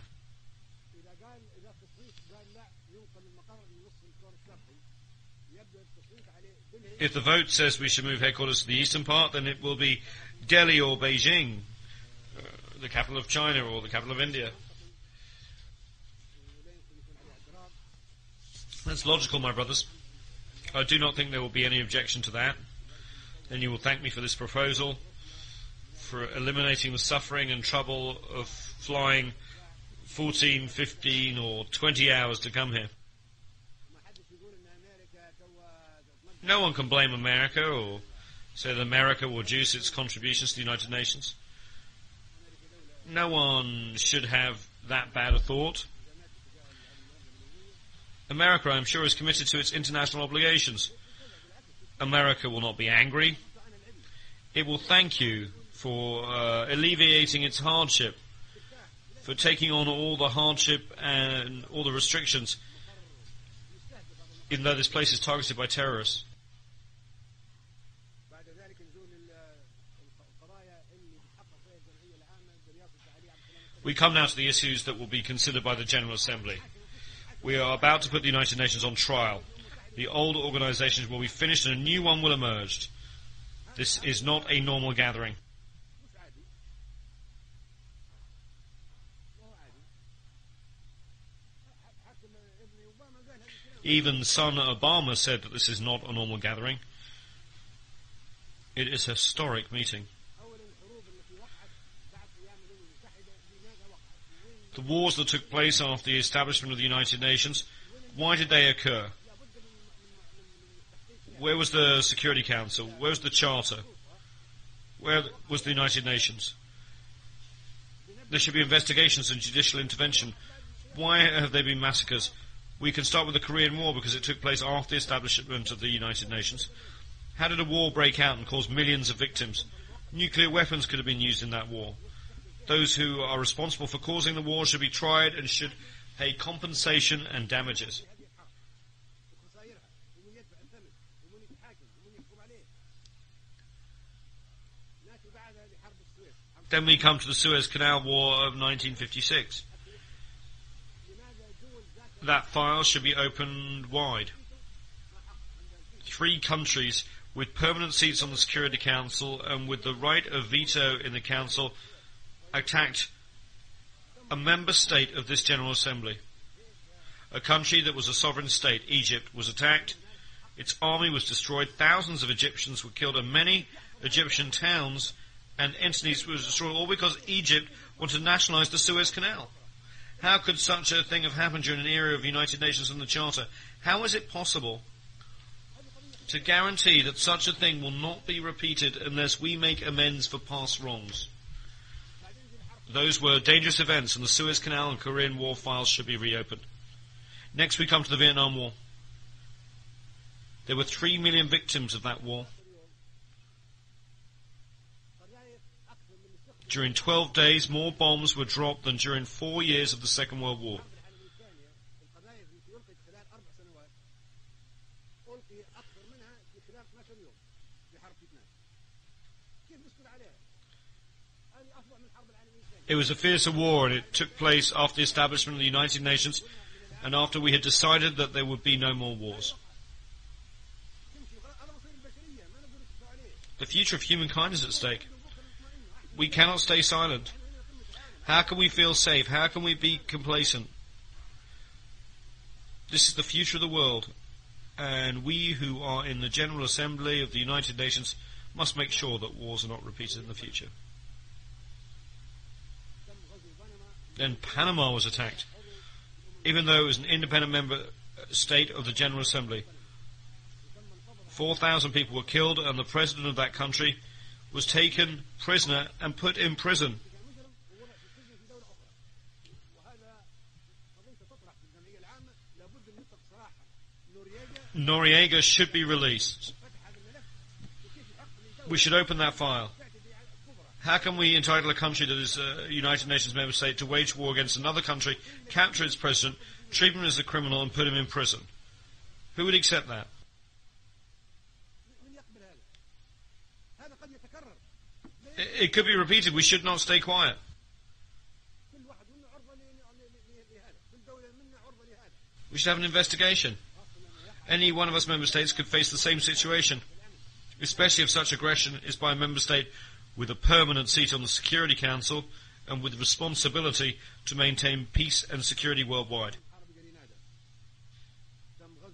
If the vote says we should move headquarters to the eastern part, then it will be Delhi or Beijing, uh, the capital of China or the capital of India. That's logical, my brothers. I do not think there will be any objection to that. Then you will thank me for this proposal, for eliminating the suffering and trouble of flying fourteen, fifteen or twenty hours to come here. No one can blame America or say that America will reduce its contributions to the United Nations. No one should have that bad a thought. America, I'm sure, is committed to its international obligations. America will not be angry. It will thank you for uh, alleviating its hardship, for taking on all the hardship and all the restrictions, even though this place is targeted by terrorists. We come now to the issues that will be considered by the General Assembly. We are about to put the United Nations on trial. The old organizations will be finished and a new one will emerge. This is not a normal gathering. Even son Obama said that this is not a normal gathering. It is a historic meeting. The wars that took place after the establishment of the United Nations, why did they occur? Where was the Security Council? Where was the Charter? Where was the United Nations? There should be investigations and judicial intervention. Why have there been massacres? We can start with the Korean War because it took place after the establishment of the United Nations. How did a war break out and cause millions of victims? Nuclear weapons could have been used in that war. Those who are responsible for causing the war should be tried and should pay compensation and damages. Then we come to the Suez Canal War of nineteen fifty-six. That file should be opened wide. Three countries with permanent seats on the Security Council and with the right of veto in the Council attacked a member state of this General Assembly. A country that was a sovereign state, Egypt, was attacked. Its army was destroyed. Thousands of Egyptians were killed and many Egyptian towns and entities were destroyed, all because Egypt wanted to nationalize the Suez Canal. How could such a thing have happened during an era of the United Nations and the Charter? How is it possible to guarantee that such a thing will not be repeated unless we make amends for past wrongs? Those were dangerous events, and the Suez Canal and Korean War files should be reopened. Next we come to the Vietnam War. There were three million victims of that war. During twelve days, more bombs were dropped than during four years of the Second World War. It was a fiercer war, and it took place after the establishment of the United Nations and after we had decided that there would be no more wars. The future of humankind is at stake. We cannot stay silent. How can we feel safe? How can we be complacent? This is the future of the world, and we who are in the General Assembly of the United Nations must make sure that wars are not repeated in the future. Then Panama was attacked, even though it was an independent member state of the General Assembly. four thousand people were killed, and the president of that country was taken prisoner and put in prison. Noriega should be released. We should open that file. How can we entitle a country that is a United Nations member state to wage war against another country, capture its president, treat him as a criminal and put him in prison? Who would accept that? It could be repeated. We should not stay quiet. We should have an investigation. Any one of us member states could face the same situation, especially if such aggression is by a member state with a permanent seat on the Security Council and with responsibility to maintain peace and security worldwide.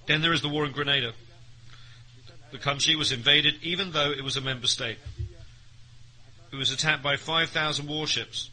Then there is the war in Grenada. The country was invaded even though it was a member state. It was attacked by five thousand warships,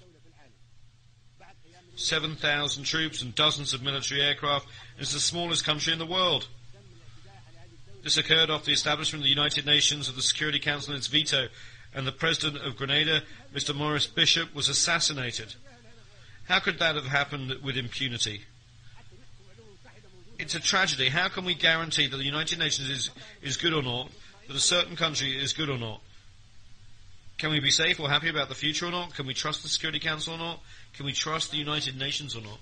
seven thousand troops and dozens of military aircraft. It's the smallest country in the world. This occurred after the establishment of the United Nations of the Security Council and its veto, and the president of Grenada, Mister Maurice Bishop, was assassinated. How could that have happened with impunity? It's a tragedy. How can we guarantee that the United Nations is, is good or not, that a certain country is good or not? Can we be safe or happy about the future or not? Can we trust the Security Council or not? Can we trust the United Nations or not?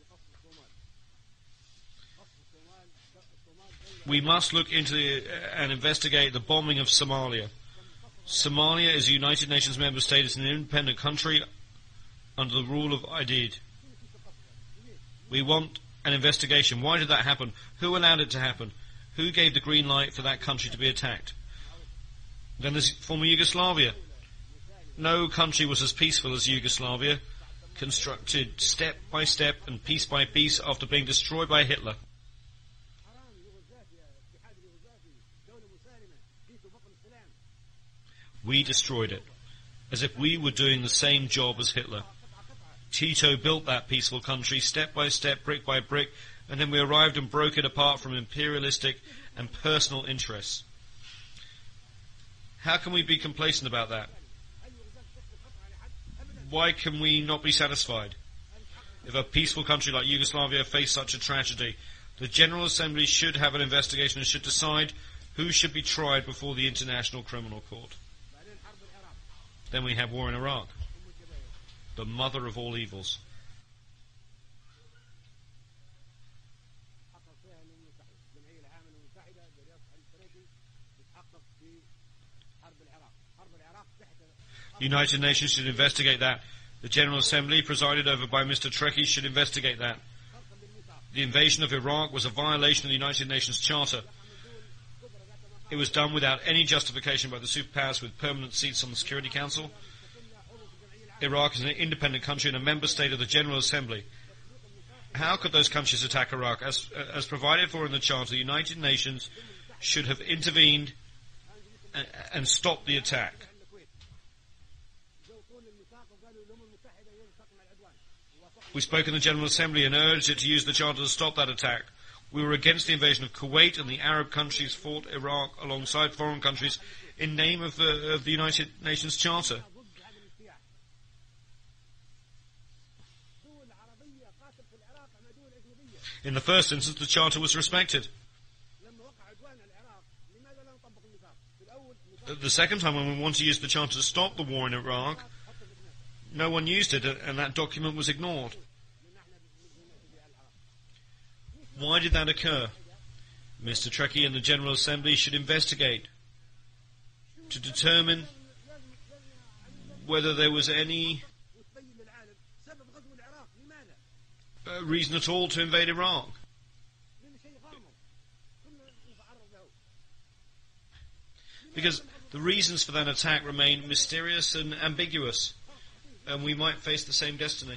We must look into the, uh, and investigate the bombing of Somalia. Somalia is a United Nations member state. It's an independent country under the rule of I D I D. We want an investigation. Why did that happen? Who allowed it to happen? Who gave the green light for that country to be attacked? Then there's former Yugoslavia. No country was as peaceful as Yugoslavia, constructed step by step and piece by piece after being destroyed by Hitler. We destroyed it, as if we were doing the same job as Hitler. Tito built that peaceful country step by step, brick by brick, and then we arrived and broke it apart from imperialistic and personal interests. How can we be complacent about that? Why can we not be satisfied? If a peaceful country like Yugoslavia faced such a tragedy, the General Assembly should have an investigation and should decide who should be tried before the International Criminal Court. Then we have war in Iraq, the mother of all evils. The United Nations should investigate that. The General Assembly, presided over by Mister Trekkie, should investigate that. The invasion of Iraq was a violation of the United Nations Charter. It was done without any justification by the superpowers with permanent seats on the Security Council. Iraq is an independent country and a member state of the General Assembly. How could those countries attack Iraq? As, as provided for in the Charter, the United Nations should have intervened and, and stopped the attack. We spoke in the General Assembly and urged it to use the Charter to stop that attack. We were against the invasion of Kuwait, and the Arab countries fought Iraq alongside foreign countries in name of the, of the United Nations Charter. In the first instance, the Charter was respected. The second time, when we wanted to use the Charter to stop the war in Iraq, no one used it, and that document was ignored. Why did that occur? Mister Trekkie and the General Assembly should investigate to determine whether there was any uh, reason at all to invade Iraq. Because the reasons for that attack remain mysterious and ambiguous, and we might face the same destiny.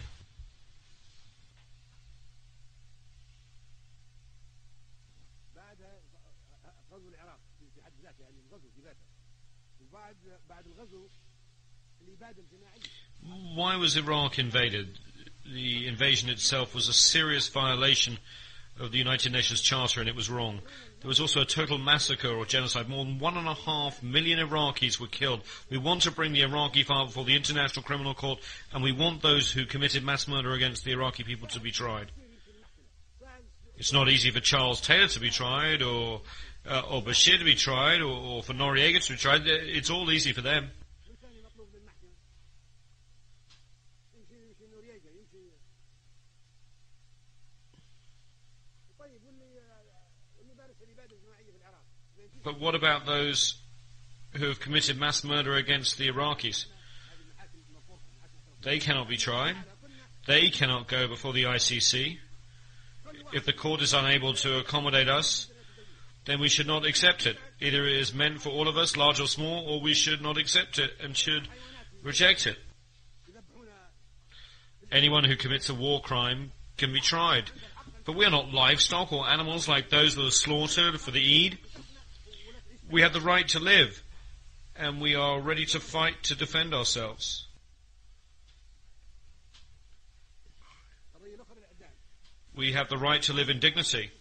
Why was Iraq invaded? The invasion itself was a serious violation of the United Nations Charter, and it was wrong. There was also a total massacre or genocide. More than one and a half million Iraqis were killed. We want to bring the Iraqi file before the International Criminal Court, and we want those who committed mass murder against the Iraqi people to be tried. It's not easy for Charles Taylor to be tried, or uh, or Bashir to be tried, or, or for Noriega to be tried. It's all easy for them. But what about those who have committed mass murder against the Iraqis? They cannot be tried. They cannot go before the I C C. If the court is unable to accommodate us, then we should not accept it. Either it is meant for all of us, large or small, or we should not accept it and should reject it. Anyone who commits a war crime can be tried. But we are not livestock or animals like those that are slaughtered for the Eid. We have the right to live, and we are ready to fight to defend ourselves. We have the right to live in dignity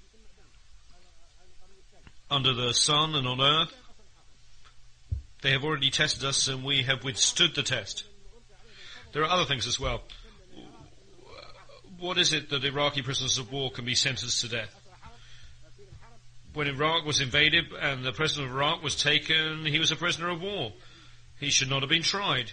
under the sun and on earth. They have already tested us, and we have withstood the test. There are other things as well. What is it that Iraqi prisoners of war can be sentenced to death? When Iraq was invaded and the president of Iraq was taken, he was a prisoner of war. He should not have been tried.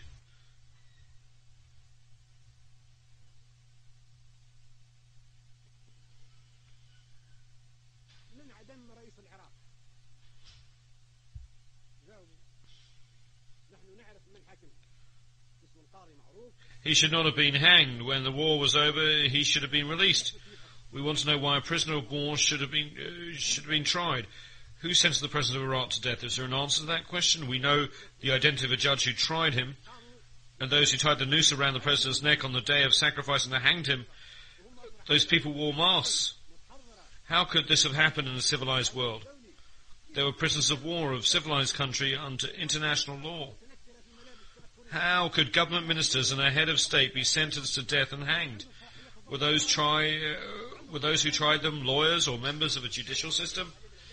He should not have been hanged. When the war was over, he should have been released. We want to know why a prisoner of war should have been uh, should have been tried. Who sentenced the president of Iraq to death? Is there an answer to that question? We know the identity of a judge who tried him, and those who tied the noose around the president's neck on the day of sacrifice and hanged him. Those people wore masks. How could this have happened in a civilized world? They were prisoners of war of civilized country under international law. How could government ministers and a head of state be sentenced to death and hanged? Were those try, uh, were those who tried them lawyers or members of a judicial system?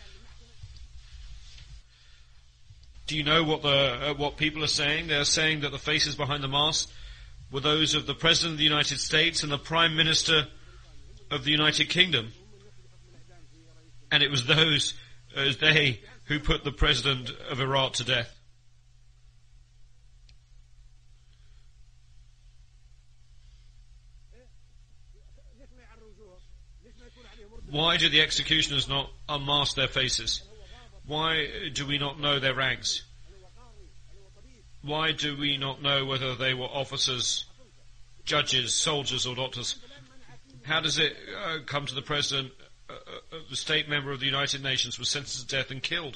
Do you know what the uh, what people are saying? They are saying that the faces behind the mask were those of the President of the United States and the Prime Minister of the United Kingdom, and it was those as uh, they who put the President of Iraq to death. Why do the executioners not unmask their faces? Why do we not know their ranks? Why do we not know whether they were officers, judges, soldiers or doctors? How does it uh, come to the President, uh, uh, the state member of the United Nations was sentenced to death and killed?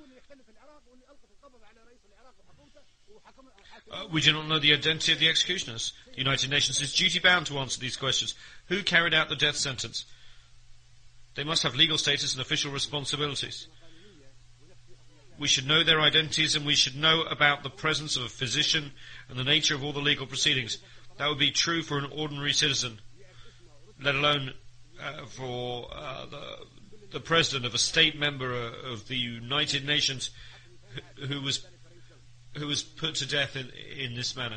Uh, we do not know the identity of the executioners. The United Nations is duty-bound to answer these questions. Who carried out the death sentence? They must have legal status and official responsibilities. We should know their identities, and we should know about the presence of a physician and the nature of all the legal proceedings. That would be true for an ordinary citizen, let alone uh, for uh, the, the president of a state member uh, of the United Nations who, who was who was put to death in, in this manner.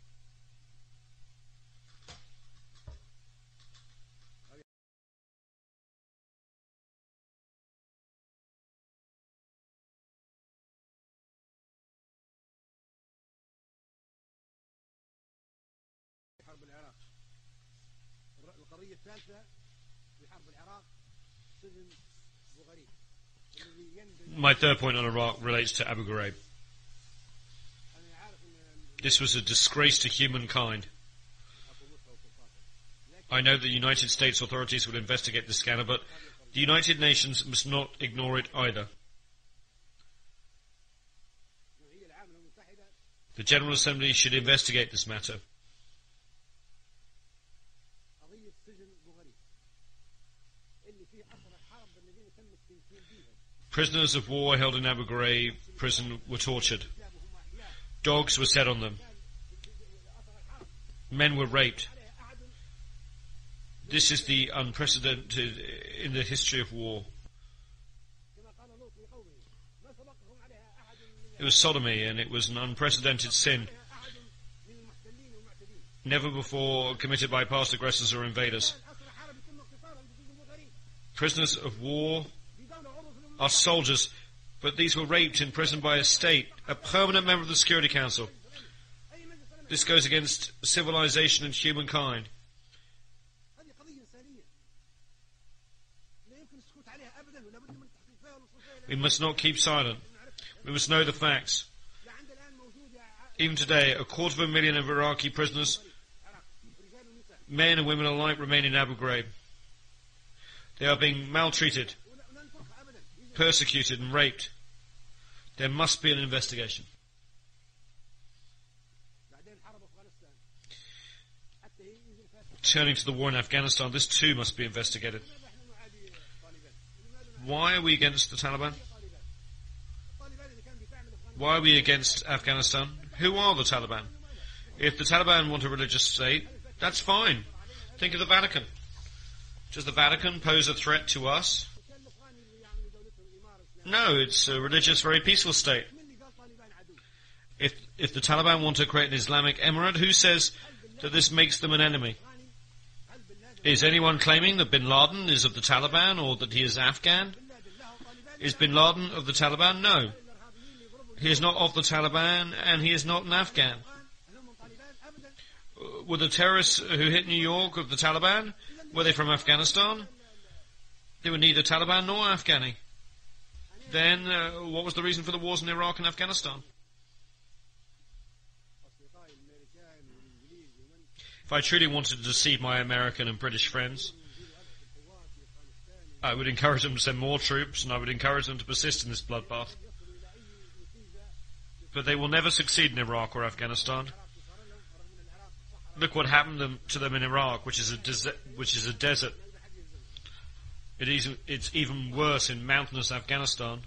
My third point on Iraq relates to Abu Ghraib. This was a disgrace to humankind. I know the United States authorities will investigate the scanner, but the United Nations must not ignore it either. The General Assembly should investigate this matter. Prisoners of war held in Abu Ghraib prison were tortured. Dogs were set on them. Men were raped. This is the unprecedented in the history of war. It was sodomy, and it was an unprecedented sin, never before committed by past aggressors or invaders. Prisoners of war are soldiers, but these were raped in prison by a state, a permanent member of the Security Council. This goes against civilization and humankind. We must not keep silent. We must know the facts. Even today, a quarter of a million of Iraqi prisoners, men and women alike, remain in Abu Ghraib. They are being maltreated, persecuted and raped. There must be an investigation. Turning to the war in Afghanistan, this too must be investigated. Why are we against the Taliban? الطالبان اللي كان بيعمل أفغانستان Why are we against Afghanistan? Who are the Taliban? If the Taliban want a religious state, that's fine. Think of the Vatican. Does the Vatican pose a threat to us? كان الأفغان اللي يعملوا دولتهم إمارة إسلامية No, it's a religious, very peaceful state. من اللي قال طالبان عدو If if the Taliban want to create an Islamic emirate, who says that this makes them an enemy? أفغاني هل بن لادن Is anyone claiming that bin Laden is of the Taliban or that he is Afghan? بن لادن له طالبان Is bin Laden of the Taliban? No. الإرهابيين اللي يضربوا He is not of the Taliban and he is not an Afghan. الأفغان هل هم من طالبان أبدا Uh, Were the terrorists who hit New York of the Taliban? Were they from Afghanistan? They were neither Taliban nor Afghani. Then uh, what was the reason for the wars in Iraq and Afghanistan? أصدقائي الأمريكان والإنجليز ومن If I truly wanted to deceive my American and British friends, القوات في أفغانستان I would encourage them to send more troops and I would encourage them to persist in this bloodbath. يصلوا إلى أي نتيجة But they will never succeed in Iraq or Afghanistan. العراق صار لهم رغم أن العراق صحراء Look what happened them, to them in Iraq, which is a des- which is a desert. It is, it's even worse in mountainous Afghanistan.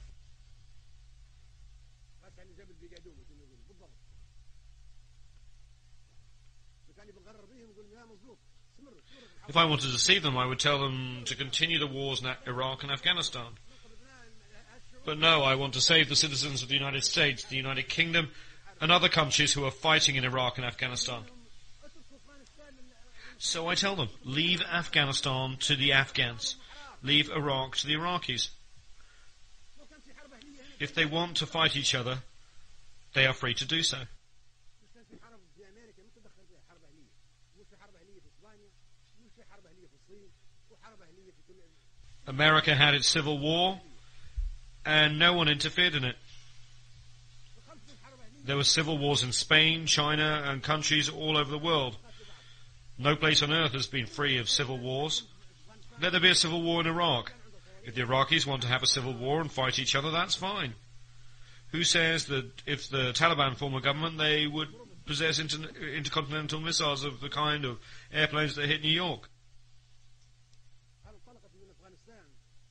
بس يعني جبل بيقعدوه مثل ما يقولوا بالضبط فكان يبغرر بيهم يقول يا مظلوم استمر استمر If I wanted to deceive them, I would tell them to continue the wars in Iraq and Afghanistan. But no, I want to save the citizens of the United States, the United Kingdom, and other countries who are fighting in Iraq and Afghanistan. اتركوا افغانستان So I tell them, leave Afghanistan to the Afghans. Leave Iraq to the Iraqis. لو كان في حرب اهليه هنا If they want to fight each other, they are free to do so. مش كان في حرب في امريكا مين تدخل فيها حرب اهليه مش في حرب اهليه في اسبانيا مش في حرب اهليه في الصين وحرب اهليه في كل America had its civil war, and no one interfered in it. دخلت في الحرب اهليه There were civil wars in Spain, China, and countries all over the world. No place on earth has been free of civil wars. Let there be a civil war in Iraq. If the Iraqis want to have a civil war and fight each other, that's fine. Who says that if the Taliban form a government, they would possess inter- intercontinental missiles of the kind of airplanes that hit New York? هل انطلقت من افغانستان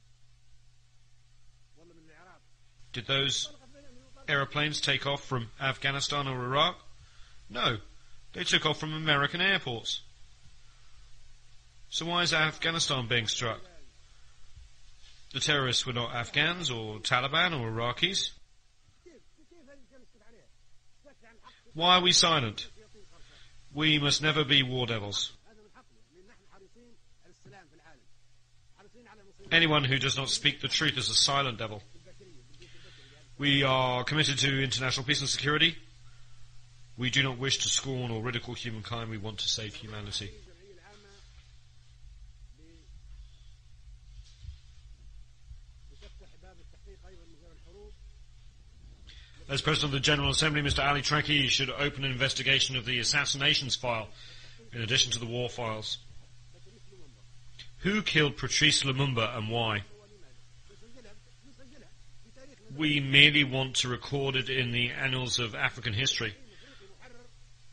ولا من العراق Did those انطلقت من aeroplanes take off from Afghanistan or Iraq? No, they took off from American airports. So why is Afghanistan being struck? The terrorists were not Afghans or Taliban or Iraqis. كيف كيف هذه كان نسكت عليها سكت عن الحق Why are we silent? يعطيهم خرصة We must never be war devils. هذا من حقنا لان نحن حريصين على السلام في العالم حريصين على مصير Anyone who does not speak the truth is a silent devil. We are committed to international peace and security. We do not wish to scorn or ridicule humankind. We want to save humanity. الجمعية العامة لتفتح باب التحقيق أيضا من غير الحروب As President of the General Assembly, Mister Ali Trekkie should open an investigation of the assassinations file, in addition to the war files. Who killed Patrice Lumumba and why? نسجلها نسجلها في تاريخنا We merely want to record it in the annals of African history. محرر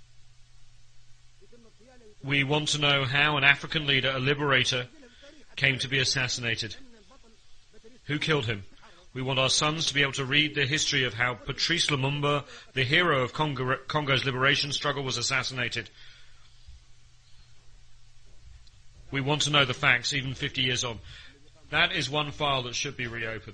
يتم اغتياله We want to know how an African leader, a liberator, came to be assassinated. من البطل بتاريخ Who killed him? We want our sons to be able to read the history of how Patrice Lumumba, the hero of Congo, Congo's liberation struggle, was assassinated. We want to know the facts, even fifty years on. That is one file that should be reopened.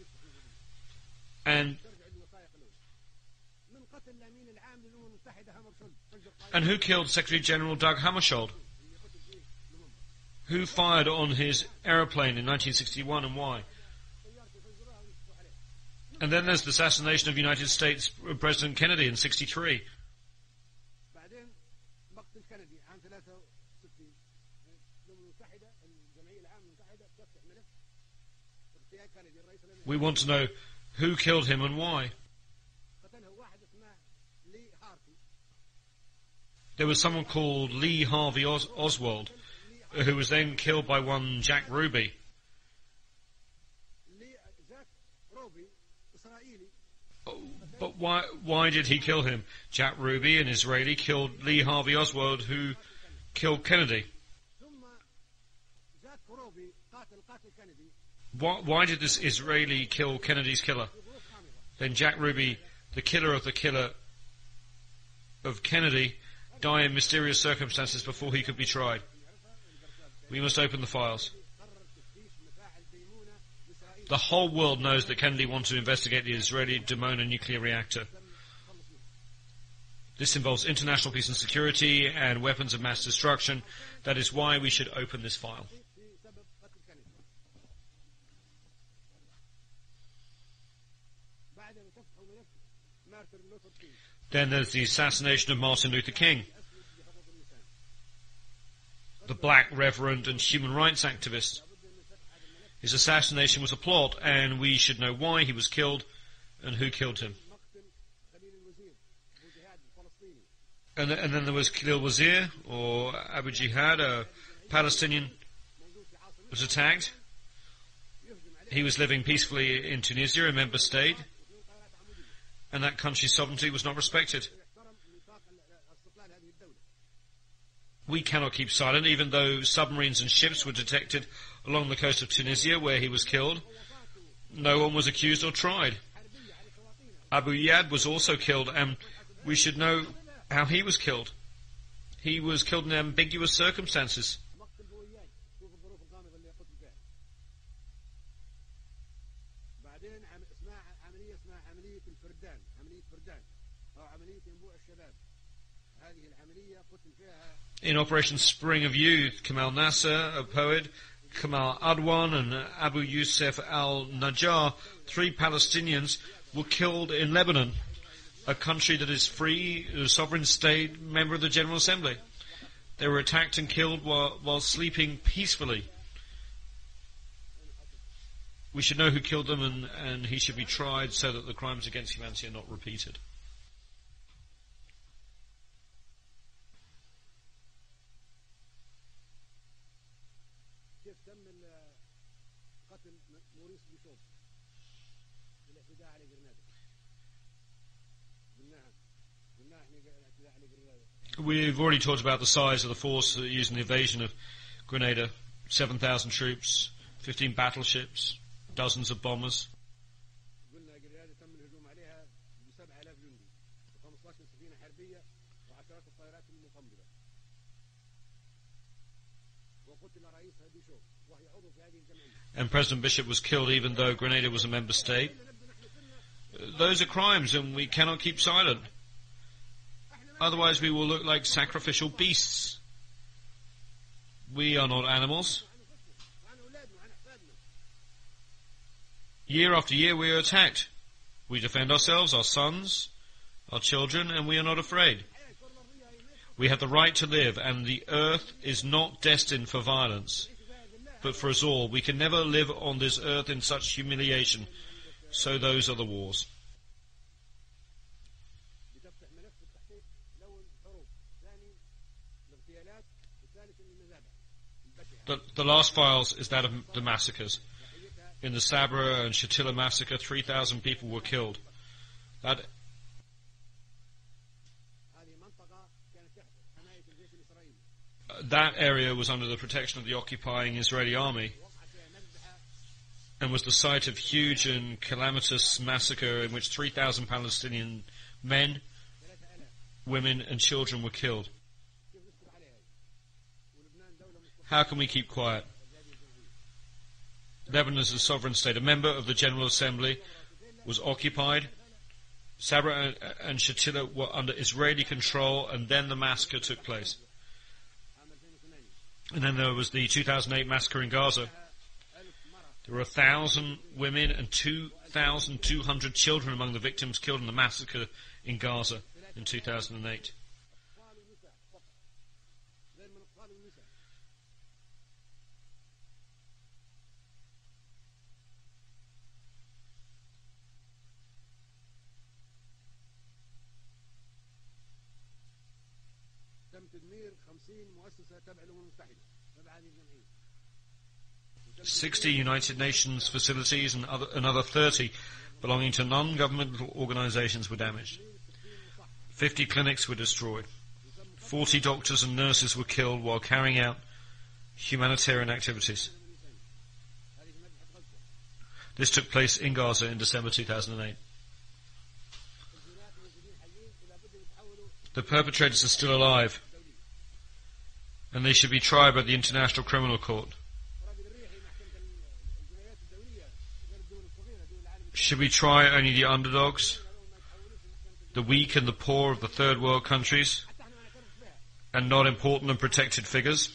And ترجع للوثائق الأولى من قتل الأمين العام للأمم المتحدة هامرشولد فجر قائد and who killed Secretary General Doug Hammarskjöld? اللي قتل فيه لومومبا Who fired on his aeroplane in nineteen sixty-one and why? طيارته يفجروها ويسقطوا عليه And then there's the assassination of United States President Kennedy in sixty-three. بعدين مقتل كندي عام ثلاثة وستين الأمم المتحدة الجمعية العامة المتحدة تفتح ملف اغتيال كندي الرئيس الذي We want to know who killed him and why. قتله واحد اسمه لي هارفي There was someone called Lee Harvey Os- Oswald, who was then killed by one Jack Ruby. لي جاك روبي إسرائيلي But why why did he kill him? Jack Ruby, an Israeli, killed Lee Harvey Oswald, who killed Kennedy. ثم جاك روبي قاتل قاتل كندي Why, why did this Israeli kill Kennedy's killer? Then Jack Ruby, the killer of the killer of Kennedy, die in mysterious circumstances before he could be tried. We must open the files. The whole world knows that Kennedy wanted to investigate the Israeli Dimona nuclear reactor. This involves international peace and security and weapons of mass destruction. That is why we should open this file. Then there's the assassination of Martin Luther King, the black reverend and human rights activist. His assassination was a plot, and we should know why he was killed and who killed him. And, and then there was Khalil Wazir, or Abu Jihad, a Palestinian, was attacked. He was living peacefully in Tunisia, a member state, and that country's sovereignty was not respected. We cannot keep silent, even though submarines and ships were detected along the coast of Tunisia where he was killed. No one was accused or tried. Abu Yad was also killed, and we should know how he was killed. He was killed in ambiguous circumstances. In Operation Spring of Youth, Kamal Nasser, a poet, Kamal Adwan and Abu Yusuf al-Najjar, three Palestinians, were killed in Lebanon, a country that is free, a sovereign state, member of the General Assembly. They were attacked and killed while, while sleeping peacefully. We should know who killed them, and, and he should be tried so that the crimes against humanity are not repeated. We've already talked about the size of the force used in the invasion of Grenada. seven thousand troops, fifteen battleships, dozens of bombers. And President Bishop was killed even though Grenada was a member state. Those are crimes, and we cannot keep silent. Otherwise we will look like sacrificial beasts. We are not animals. Year after year we are attacked. We defend ourselves, our sons, our children, and we are not afraid. We have the right to live, and the earth is not destined for violence, but for us all. We can never live on this earth in such humiliation. So those are the wars. The, the last files is that of the massacres. In the Sabra and Shatila massacre, three thousand people were killed. That, that area was under the protection of the occupying Israeli army and was the site of huge and calamitous massacre in which three thousand Palestinian men, women and children were killed. How can we keep quiet? Lebanon is a sovereign state. A member of the General Assembly was occupied. Sabra and Shatila were under Israeli control, and then the massacre took place. And then there was the two thousand eight massacre in Gaza. There were a thousand women and two thousand two hundred children among the victims killed in the massacre in Gaza in two thousand eight. sixty United Nations facilities and other, another thirty belonging to non-governmental organizations were damaged. fifty clinics were destroyed. forty doctors and nurses were killed while carrying out humanitarian activities. This took place in Gaza in December two thousand eight. The perpetrators are still alive, and they should be tried by the International Criminal Court. Should we try only the underdogs, the weak and the poor of the third world countries, and not important and protected figures?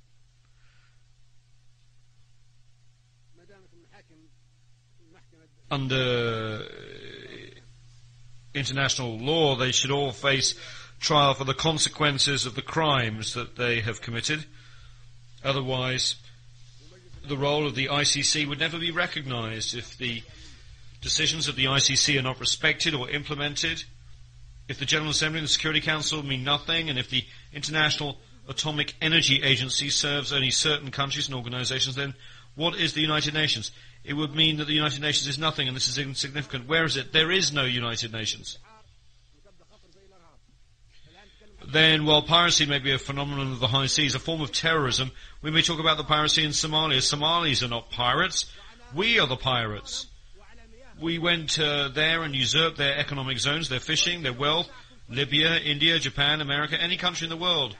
Under international law, they should all face trial for the consequences of the crimes that they have committed. Otherwise, the role of the I C C would never be recognized. If the decisions of the I C C are not respected or implemented, if the General Assembly and the Security Council mean nothing, and if the International Atomic Energy Agency serves only certain countries and organizations, then what is the United Nations? It would mean that the United Nations is nothing, and this is insignificant. Where is it? There is no United Nations. Then, while piracy may be a phenomenon of the high seas, a form of terrorism, we may talk about the piracy in Somalia. Somalis are not pirates. We are the pirates. We went uh, there and usurped their economic zones, their fishing, their wealth. Libya, India, Japan, America, any country in the world.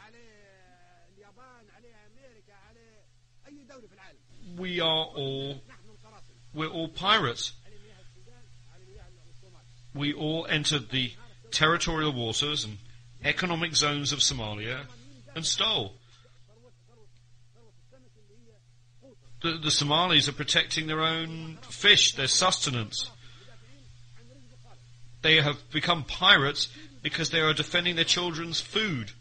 We are all, we're all pirates. We all entered the territorial waters and economic zones of Somalia and stole. The, the Somalis are protecting their own fish, their sustenance. They have become pirates because they are defending their children's food.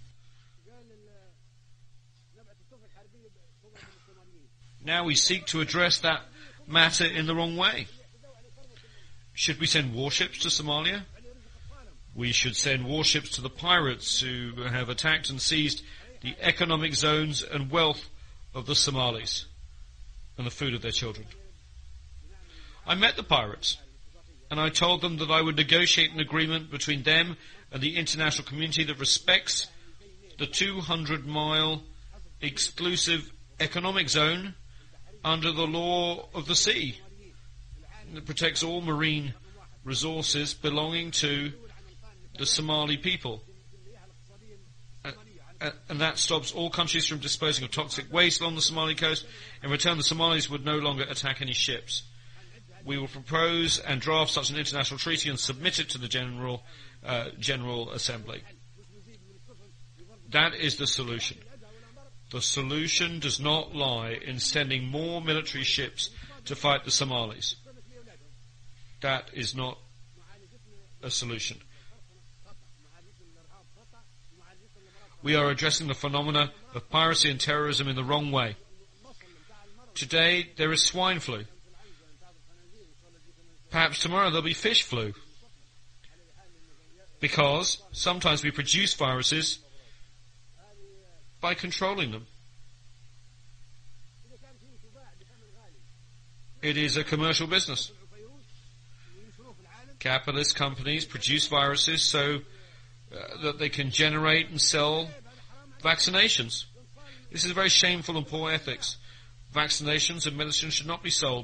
Now we seek to address that matter in the wrong way. Should we send warships to Somalia? We should send warships to the pirates who have attacked and seized the economic zones and wealth of the Somalis and the food of their children. I met the pirates, and I told them that I would negotiate an agreement between them and the international community that respects the two hundred mile exclusive economic zone under the law of the sea, and that protects all marine resources belonging to the Somali people. Uh, uh, and that stops all countries from disposing of toxic waste along the Somali coast. In return, the Somalis would no longer attack any ships. We will propose and draft such an international treaty and submit it to the General uh, General Assembly. That is the solution. The solution does not lie in sending more military ships to fight the Somalis. That is not a solution. We are addressing the phenomena of piracy and terrorism in the wrong way. Today there is swine flu. Perhaps tomorrow there'll be fish flu. Because sometimes we produce viruses by controlling them. It is a commercial business. Capitalist companies produce viruses so uh, that they can generate and sell vaccinations. This is very shameful and poor ethics. Vaccinations and medicine should not be sold.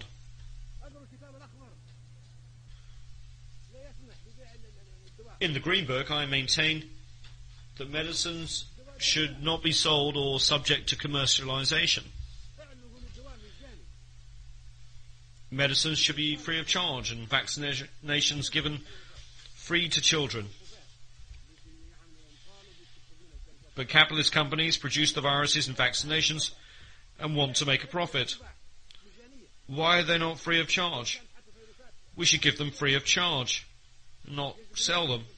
In the Green Book, I maintain that medicines should not be sold or subject to commercialization. Medicines should be free of charge and vaccinations given free to children. But capitalist companies produce the viruses and vaccinations and want to make a profit. Why are they not free of charge? We should give them free of charge, not sell them.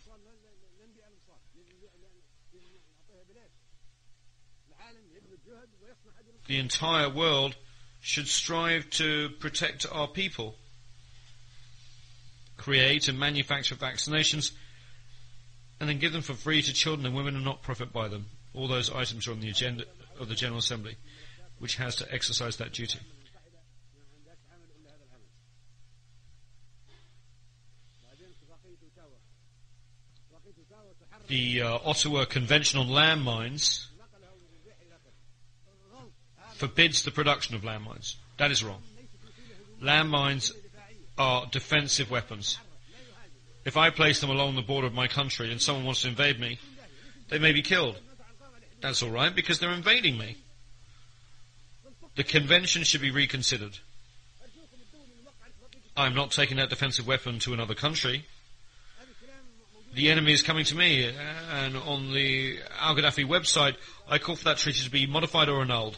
The entire world should strive to protect our people, create and manufacture vaccinations, and then give them for free to children and women and not profit by them. All those items are on the agenda of the General Assembly, which has to exercise that duty. The uh, Ottawa Convention on Landmines forbids the production of landmines. That is wrong. Landmines are defensive weapons. If I place them along the border of my country and someone wants to invade me, they may be killed. That's all right, because they're invading me. The convention should be reconsidered. I'm not taking that defensive weapon to another country. The enemy is coming to me, and on the Al-Gaddafi website, I call for that treaty to be modified or annulled.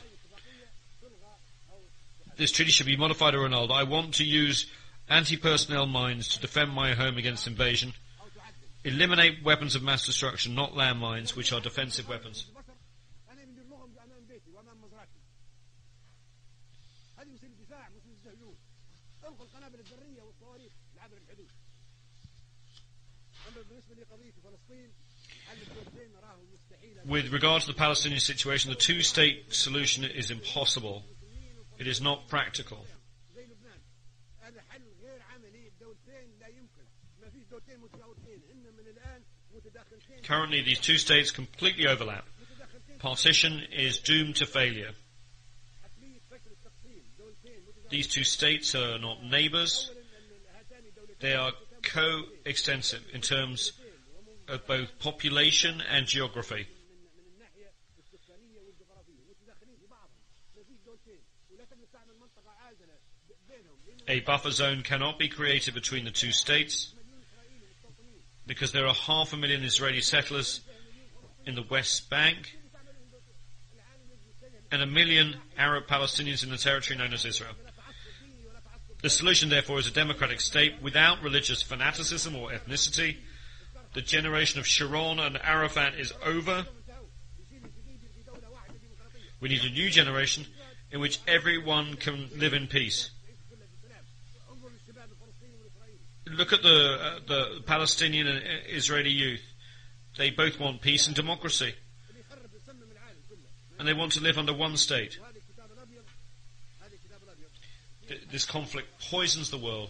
This treaty should be modified or annulled. I want to use anti-personnel mines to defend my home against invasion. Eliminate weapons of mass destruction, not landmines, which are defensive weapons. With regard to the Palestinian situation, the two-state solution is impossible. It is not practical. Currently, these two states completely overlap. Partition is doomed to failure. These two states are not neighbours. They are co-extensive in terms of both population and geography. A buffer zone cannot be created between the two states because there are half a million Israeli settlers in the West Bank and a million Arab Palestinians in the territory known as Israel. The solution, therefore, is a democratic state without religious fanaticism or ethnicity. The generation of Sharon and Arafat is over. We need a new generation in which everyone can live in peace. Look at the uh, the Palestinian and Israeli youth. They both want peace and democracy. And they want to live under one state. Th- this conflict poisons the world.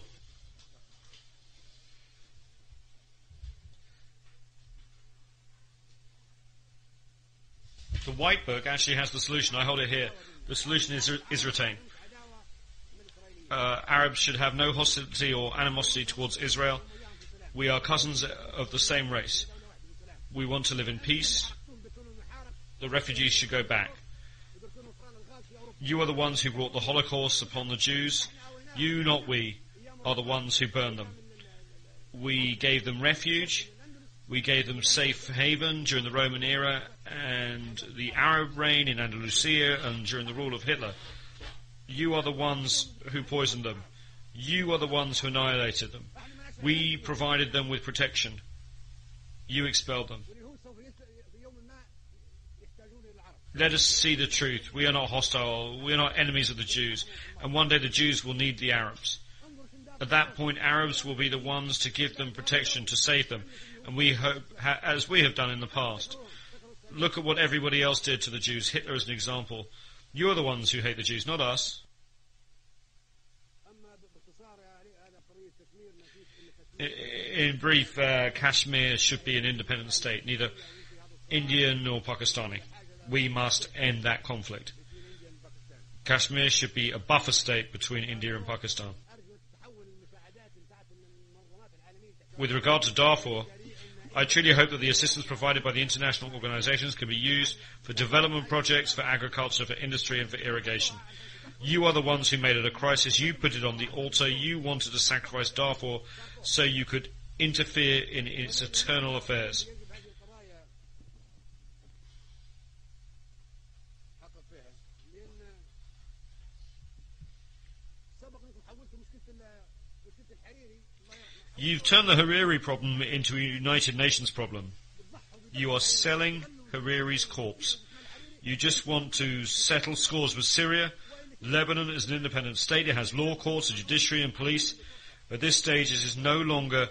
The White Book actually has the solution. I hold it here. The solution is, is retained. Uh, Arabs should have no hostility or animosity towards Israel. We are cousins of the same race. We want to live in peace. The refugees should go back. You are the ones who brought the Holocaust upon the Jews. You, not we, are the ones who burned them. We gave them refuge. We gave them safe haven during the Roman era and the Arab reign in Andalusia and during the rule of Hitler. You are the ones who poisoned them. You are the ones who annihilated them. We provided them with protection. You expelled them. Let us see the truth. We are not hostile. We are not enemies of the Jews. And one day the Jews will need the Arabs. At that point, Arabs will be the ones to give them protection, to save them. And we hope, as we have done in the past. Look at what everybody else did to the Jews. Hitler is an example. You are the ones who hate the Jews, not us. In brief, uh, Kashmir should be an independent state, neither Indian nor Pakistani. We must end that conflict. Kashmir should be a buffer state between India and Pakistan. With regard to Darfur, I truly hope that the assistance provided by the international organizations can be used for development projects, for agriculture, for industry and for irrigation. You are the ones who made it a crisis. You put it on the altar. You wanted to sacrifice Darfur so you could interfere in its eternal affairs. You've turned the Hariri problem into a United Nations problem. You are selling Hariri's corpse. You just want to settle scores with Syria. Lebanon is an independent state. It has law courts, a judiciary and police. At this stage, it is no longer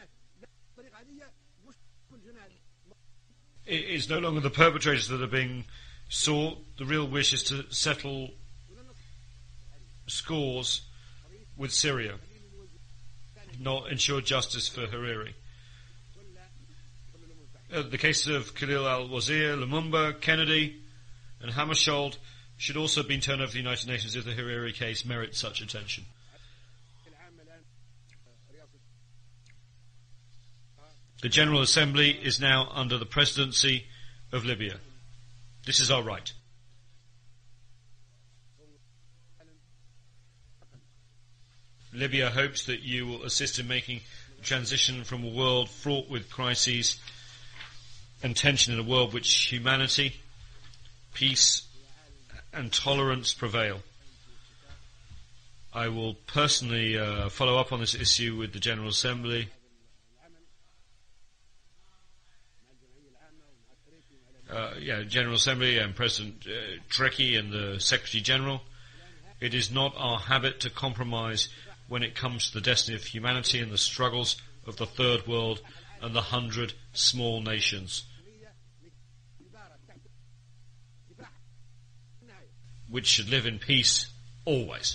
it is no longer the perpetrators that are being sought. The real wish is to settle scores with Syria, not ensure justice for Hariri. Uh, the cases of Khalil al-Wazir, Lumumba, Kennedy and Hammarskjöld should also have been turned over to the United Nations if the Hariri case merits such attention. The General Assembly is now under the presidency of Libya. This is our right. Libya hopes that you will assist in making the transition from a world fraught with crises and tension in a world which humanity, peace and tolerance prevail. I will personally uh, follow up on this issue with the General Assembly. Uh, yeah, General Assembly and President uh, Trecki and the Secretary General. It is not our habit to compromise when it comes to the destiny of humanity and the struggles of the Third World and the hundred small nations, which should live in peace always.